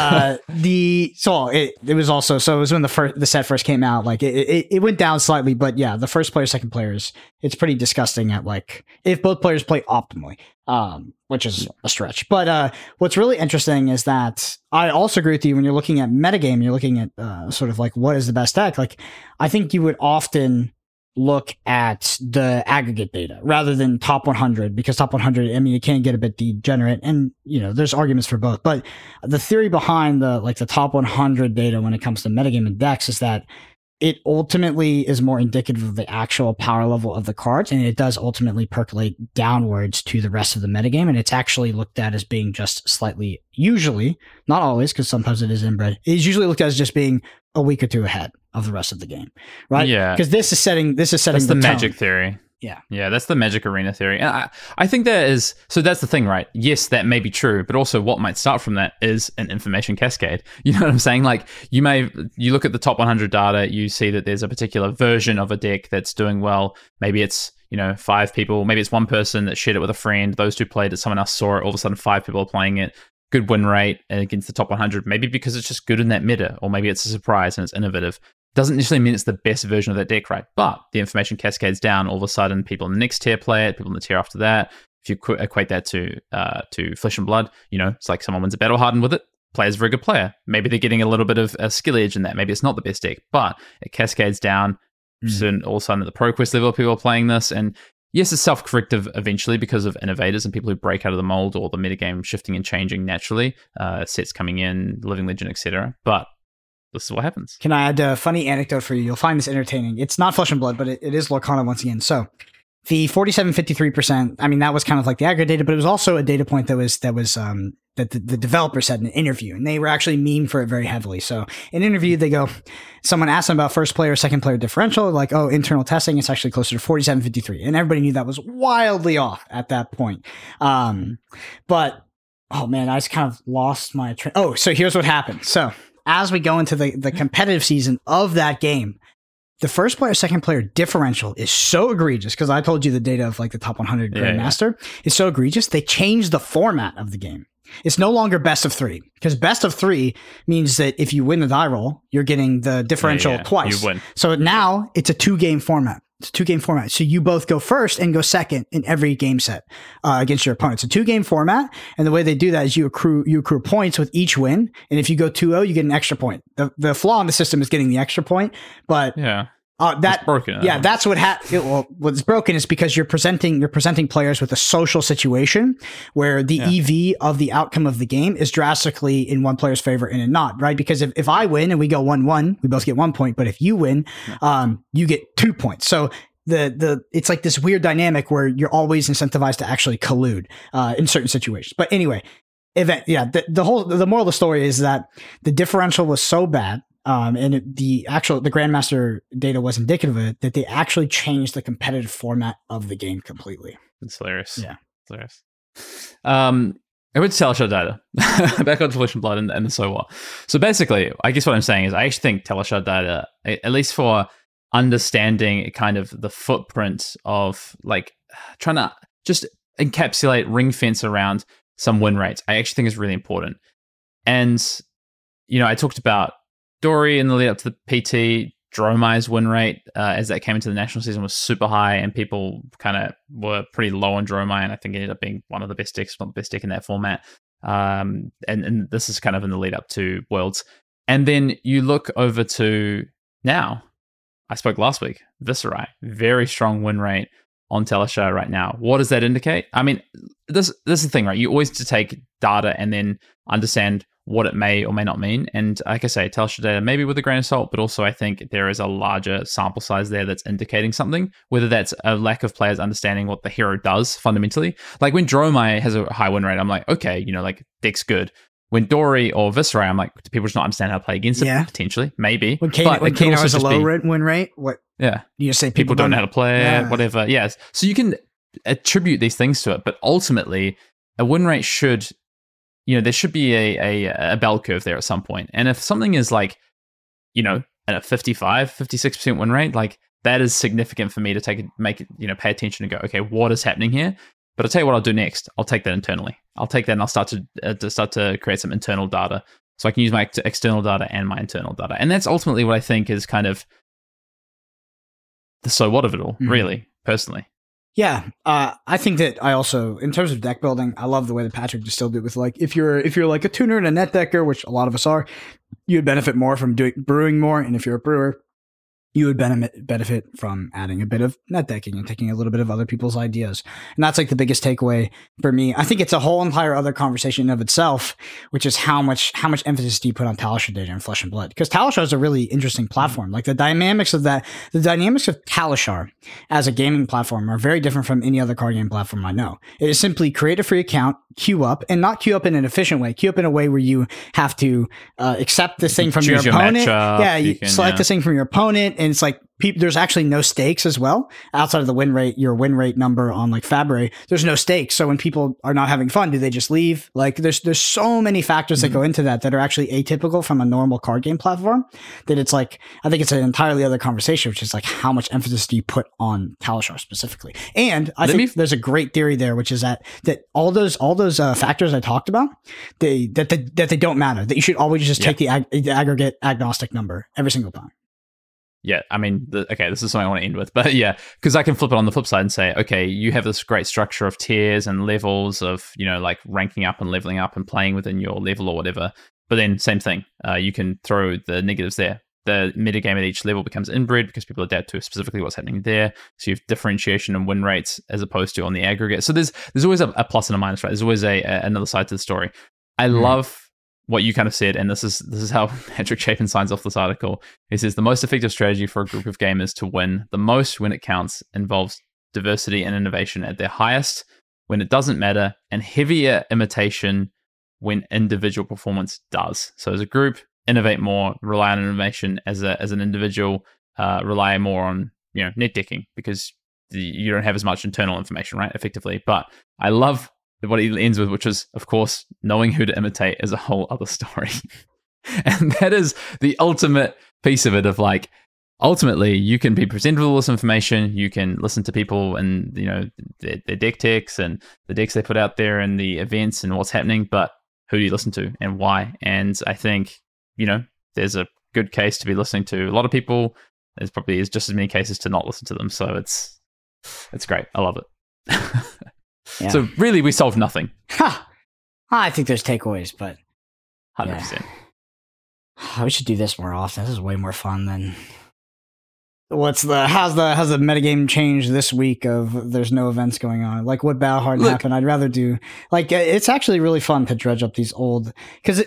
It was also, so it was when the set first came out. It went down slightly, but yeah, the first player, second players, it's pretty disgusting at if both players play optimally, which is a stretch. But what's really interesting is that I also agree with you when you're looking at metagame, you're looking at sort of what is the best deck. I think you would often look at the aggregate data rather than top 100, because top 100, it can get a bit degenerate, and there's arguments for both. But the theory behind the top 100 data when it comes to metagame and decks is that it ultimately is more indicative of the actual power level of the cards, and it does ultimately percolate downwards to the rest of the metagame, and it's actually looked at as being just slightly, usually, not always, because sometimes it is inbred, it's usually looked at as just being a week or two ahead of the rest of the game, right? Yeah, because this is setting that's the Magic theory. Yeah, that's the Magic Arena theory, and I think that is, so that's the thing, right? Yes, that may be true, but also what might start from that is an information cascade. You know what I'm saying? You look at the top 100 data, you see that there's a particular version of a deck that's doing well. Maybe it's 5 people, maybe it's one person that shared it with a friend. Those two played it, someone else saw it. All of a sudden, 5 people are playing it. Good win rate against the top 100. Maybe because it's just good in that meta, or maybe it's a surprise and it's innovative. Doesn't necessarily mean it's the best version of that deck, right? But the information cascades down. All of a sudden, people in the next tier play it, people in the tier after that. If you equate that to Flesh and Blood, it's like someone wins a battle hardened with it. Player's a very good player. Maybe they're getting a little bit of a skill edge in that. Maybe it's not the best deck, but it cascades down. Soon, all of a sudden, at the ProQuest level, people are playing this, and yes, it's self-corrective eventually because of innovators and people who break out of the mold, or the metagame shifting and changing naturally, sets coming in, Living Legend, etc. But this is what happens. Can I add a funny anecdote for you? You'll find this entertaining. It's not Flesh and Blood, but it is Lorcana once again. So the 47-53%, that was kind of the aggregate data, but it was also a data point that the developer said in an interview, and they were actually memed for it very heavily. So in an interview, someone asked them about first player, second player differential, internal testing, it's actually closer to 47-53. And everybody knew that was wildly off at that point. But oh man, I just kind of lost my train. Oh, so here's what happened. So as we go into the competitive season of that game, the first player, second player differential is so egregious, because I told you the data of like the top 100 Grandmaster is so egregious. They changed the format of the game. It's no longer best of 3, because best of 3 means that if you win the die roll, you're getting the differential twice. You win. So now it's a 2-game format. It's a 2-game format. So you both go first and go second in every game set against your opponent. It's a 2-game format. And the way they do that is you accrue points with each win. And if you go 2-0, you get an extra point. The flaw in the system is getting the extra point. But that's broken. Yeah, that's what well, what's broken is because you're presenting players with a social situation where the EV of the outcome of the game is drastically in one player's favor and not, right? Because if I win and we go 1-1, we both get 1 point, but if you win, you get 2 points. So it's like this weird dynamic where you're always incentivized to actually collude in certain situations. But anyway, the moral of the story is that the differential was so bad. And the Grandmaster data was indicative of it, that they actually changed the competitive format of the game completely. It's hilarious. Yeah. It's hilarious. I went to Teleshot data. Back on Flesh and Blood and so what. So basically, I guess what I'm saying is I actually think Teleshot data, at least for understanding kind of the footprint of like trying to just encapsulate, ring fence around some win rates, I actually think is really important. And, I talked about Dory in the lead up to the PT. Dromai's win rate as that came into the national season was super high, and people kind of were pretty low on Dromai, and I think it ended up being one of the best decks, not the best deck in that format. And this is kind of in the lead up to Worlds. And then you look over to now, I spoke last week, Viserai, very strong win rate on Teleshot right now. What does that indicate? I mean, this is the thing, right? You always have to take data and then understand what it may or may not mean. And like I say, Teleshot data maybe with a grain of salt, but also I think there is a larger sample size there that's indicating something, whether that's a lack of players understanding what the hero does fundamentally. Like when Dromai has a high win rate, I'm like, okay, like deck's good. When Dory or Viserai, I'm like, do people just not understand how to play against it? Potentially, maybe. When Kano has a low win rate, what? Yeah. You just say people don't know how to play it, whatever. Yes. So you can attribute these things to it, but ultimately a win rate should, there should be a bell curve there at some point. And if something is like, at a 55, 56% win rate, like that is significant for me to pay attention and go, okay, what is happening here? But I'll tell you what I'll do next. I'll take that internally. I'll take that and I'll start to create some internal data. So I can use my external data and my internal data. And that's ultimately what I think is kind of the so what of it all, really, personally. Yeah, I think that I also, in terms of deck building, I love the way that Patrick distilled it with like, if you're like a tuner and a net decker, which a lot of us are, you'd benefit more from brewing more. And if you're a brewer, you would benefit from adding a bit of net decking and taking a little bit of other people's ideas. And that's like the biggest takeaway for me. I think it's a whole entire other conversation of itself, which is how much emphasis do you put on Teleshot data and Flesh and Blood? Because Talishar is a really interesting platform. Like the dynamics of Talishar as a gaming platform are very different from any other card game platform I know. It is simply create a free account, queue up, and not queue up in an efficient way. Queue up in a way where you have to accept this thing from your opponent. You select this thing from your opponent. And it's like, there's actually no stakes as well. Outside of the win rate, your win rate number on like Fabre, there's no stakes. So when people are not having fun, do they just leave? Like there's so many factors that go into that are actually atypical from a normal card game platform, that it's like, I think it's an entirely other conversation, which is like, how much emphasis do you put on Talishar specifically? And I think there's a great theory there, which is that all those factors I talked about, they don't matter, that you should always just take the aggregate agnostic number every single time. Yeah, I mean, this is something I want to end with. But yeah, because I can flip it on the flip side and say, okay, you have this great structure of tiers and levels of, like ranking up and leveling up and playing within your level or whatever. But then same thing, you can throw the negatives there. The metagame at each level becomes inbred because people adapt to specifically what's happening there. So you have differentiation and win rates as opposed to on the aggregate. So there's always a plus and a minus, right? There's always another side to the story. I love what you kind of said, and this is how Patrick Chapin signs off this article. He says, the most effective strategy for a group of gamers to win the most when it counts involves diversity and innovation at their highest when it doesn't matter, and heavier imitation when individual performance does. So as a group, innovate more, rely on innovation. As an individual, rely more on net decking because you don't have as much internal information, right? Effectively. But I love what he ends with, which is, of course, knowing who to imitate is a whole other story. And that is the ultimate piece of it, of like, ultimately, you can be presented with all this information. You can listen to people and, you know, their deck techs and the decks they put out there and the events and what's happening. But who do you listen to and why? And I think, you know, there's a good case to be listening to a lot of people. There's probably is just as many cases to not listen to them. So it's great. I love it. Yeah. So really, we solved nothing. I think there's takeaways, but 100%. We should do this more often. This is way more fun than how's the metagame change this week of there's no events going on? Like, what battle hard happened? I'd rather do, like, it's actually really fun to dredge up these old, because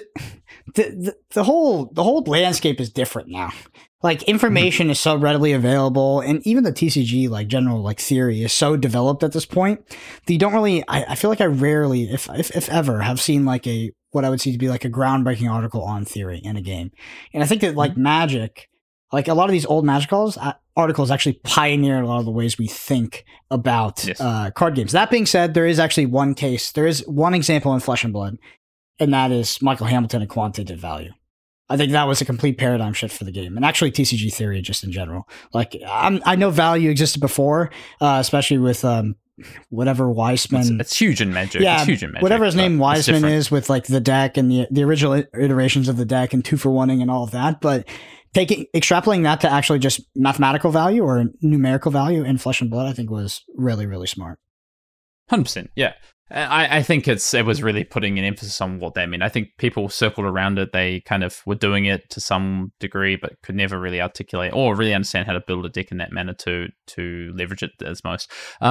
the whole landscape is different now. Like, information is so readily available, and even the TCG, like, general, like, theory is so developed at this point that you don't really, I feel like I rarely, if ever, have seen like what I would see to be like a groundbreaking article on theory in a game. And I think that, like, Magic, like, a lot of these old Magic articles actually pioneered a lot of the ways we think about card games. That being said, there is actually one example in Flesh and Blood, and that is Michael Hamilton and quantitative value. I think that was a complete paradigm shift for the game, and actually TCG theory just in general. Like, I know value existed before, especially with whatever Weissman. It's huge in Magic. Yeah, it's huge in Magic, whatever his name Weissman is, with like the deck and the original iterations of the deck and 2-for-1ing and all of that. But extrapolating that to actually just mathematical value or numerical value in Flesh and Blood, I think was really, really smart. 100%. Yeah. I think it was really putting an emphasis on what they mean. I think people circled around it. They kind of were doing it to some degree, but could never really articulate or really understand how to build a deck in that manner to leverage it as most.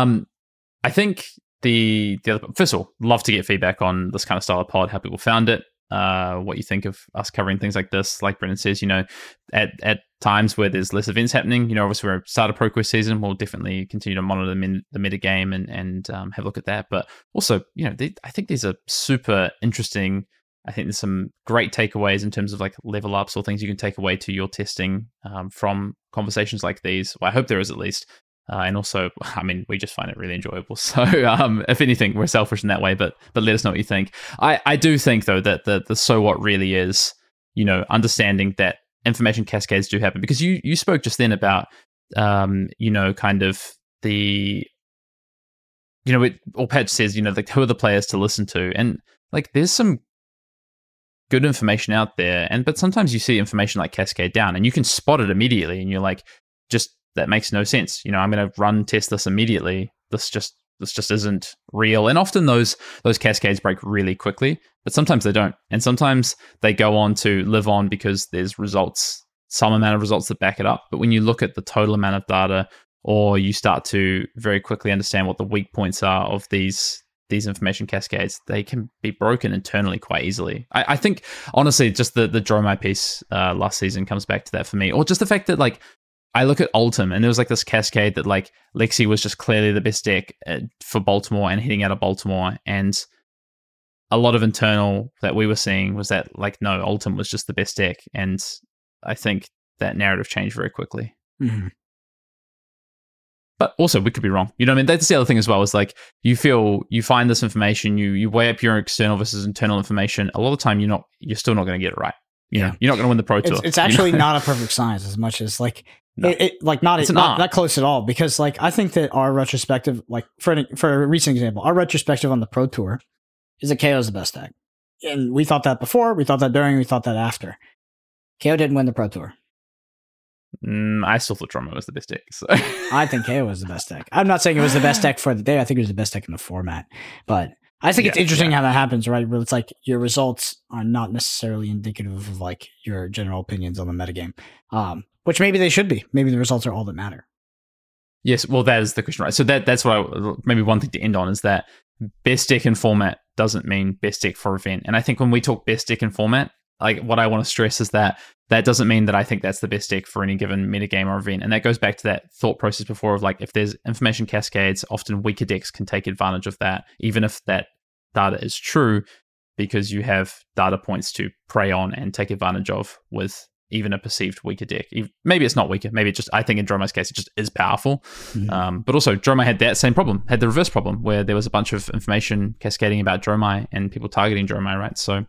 I think the other, first of all, love to get feedback on this kind of style of pod, how people found it, what you think of us covering things like this. Like Brendan says, you know, at times where there's less events happening, you know, obviously we're start of ProQuest season, we'll definitely continue to monitor the meta game and have a look at that. But also, you know, I think these are super interesting. I think there's some great takeaways in terms of like level ups or things you can take away to your testing from conversations like these. Well, I hope there is at least. And also, I mean, we just find it really enjoyable. So, if anything, we're selfish in that way. But let us know what you think. I do think though that the so what really is, you know, understanding that information cascades do happen, because you spoke just then about, you know, kind of the, you know, or Patch says, you know, like who are the players to listen to, and like there's some good information out there, but sometimes you see information like cascade down, and you can spot it immediately, and you're like, that makes no sense. You know, I'm going to test this immediately. This just isn't real. And often those cascades break really quickly, but sometimes they don't. And sometimes they go on to live on because there's some amount of results that back it up. But when you look at the total amount of data, or you start to very quickly understand what the weak points are of these information cascades, they can be broken internally quite easily. I think, honestly, just the Dromai piece last season comes back to that for me. Or just the fact that, like, I look at Ultim, and there was like this cascade that like Lexi was just clearly the best deck for Baltimore and hitting out of Baltimore. And a lot of internal that we were seeing was that like, no, Ultim was just the best deck. And I think that narrative changed very quickly. Mm-hmm. But also, we could be wrong. You know what I mean? That's the other thing as well, is like you find this information, you weigh up your external versus internal information. A lot of the time, you're still not going to get it right. You know, you're not going to win the Pro Tour. It's actually not a perfect science as much as like, no. It's not close at all, because like I think that our retrospective, like for a recent example, our retrospective on the Pro Tour is that KO is the best deck, and we thought that before, we thought that during, we thought that after. KO didn't win the Pro Tour. I still thought Dromai was the best deck. So. I think KO was the best deck. I'm not saying it was the best deck for the day. I think it was the best deck in the format, but I think it's interesting how that happens, right? Where it's like your results are not necessarily indicative of like your general opinions on the metagame. Which maybe they should be. Maybe the results are all that matter. Yes, well, that is the question, right? So that's what maybe one thing to end on is that best deck in format doesn't mean best deck for event. And I think when we talk best deck in format, like what I want to stress is that doesn't mean that I think that's the best deck for any given metagame or event. And that goes back to that thought process before of like, if there's information cascades, often weaker decks can take advantage of that, even if that data is true, because you have data points to prey on and take advantage of with even a perceived weaker deck. Maybe it's not weaker. Maybe it just, I think in Dromai's case, it just is powerful. But also, Dromai had that same problem, had the reverse problem, where there was a bunch of information cascading about Dromai and people targeting Dromai, right? So,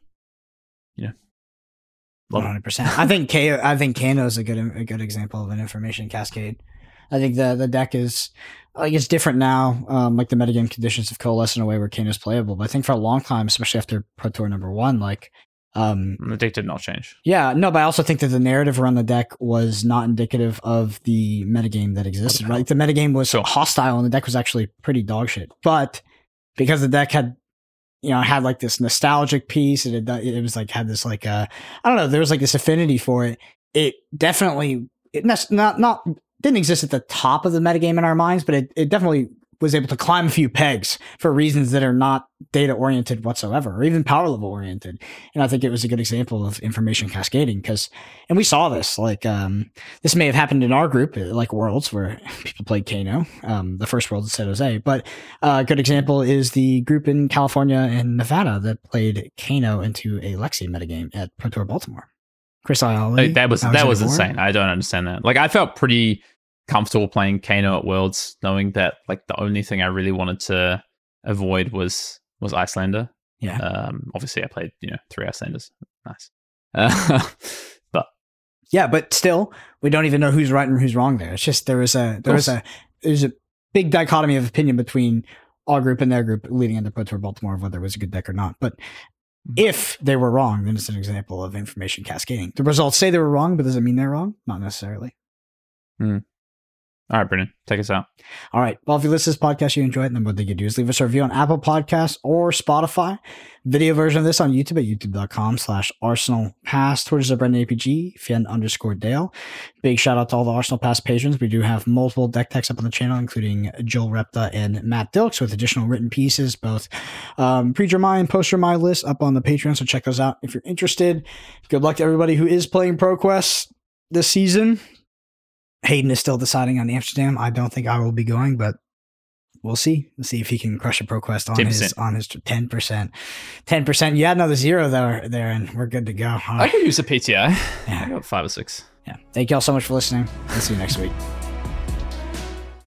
100%. I think Kano is a good example of an information cascade. I think the deck is it's different now. Like the metagame conditions have coalesced in a way where Kano's playable. But I think for a long time, especially after Pro Tour #1, the deck did not change. Yeah, no, but I also think that the narrative around the deck was not indicative of the metagame that existed. Right, the metagame was hostile, and the deck was actually pretty dog shit. But because the deck had had like this nostalgic piece, and it was like had this like I don't know, there was like this affinity for it. It definitely not didn't exist at the top of the metagame in our minds, but it definitely was able to climb a few pegs for reasons that are not data oriented whatsoever, or even power level oriented. And I think it was a good example of information cascading and we saw this, this may have happened in our group, like Worlds, where people played Kano, the first World in San Jose. But a good example is the group in California and Nevada that played Kano into a Lexi metagame at Pro Tour Baltimore. Chris Ayala. That was insane. I don't understand that. I felt pretty comfortable playing Kano at Worlds, knowing that the only thing I really wanted to avoid was Icelander. Yeah. Obviously I played 3 Icelanders. Nice. But still, we don't even know who's right and who's wrong there. It's just there's a big dichotomy of opinion between our group and their group leading into Pro Tour Baltimore of whether it was a good deck or not. But if they were wrong, then it's an example of information cascading. The results say they were wrong, but does it mean they're wrong? Not necessarily. All right, Brennan, take us out. All right. Well, if you listen to this podcast, you enjoy it, then what you do is leave us a review on Apple Podcasts or Spotify. Video version of this on YouTube at youtube.com/ArsenalPass. Twitter is Brendan APG, Fien_Dale. Big shout out to all the Arsenal Pass patrons. We do have multiple deck techs up on the channel, including Joel Repta and Matt Dilks, with additional written pieces, both pre-Jermai and post-Jermai lists up on the Patreon. So check those out if you're interested. Good luck to everybody who is playing ProQuest this season. Hayden is still deciding on Amsterdam. I don't think I will be going, but we'll see. We'll see if he can crush a ProQuest on his 10%. 10%. You add another 0 there, and we're good to go. I could use a PTI. Yeah. I got 5 or 6. Yeah. Thank you all so much for listening. We'll see you next week.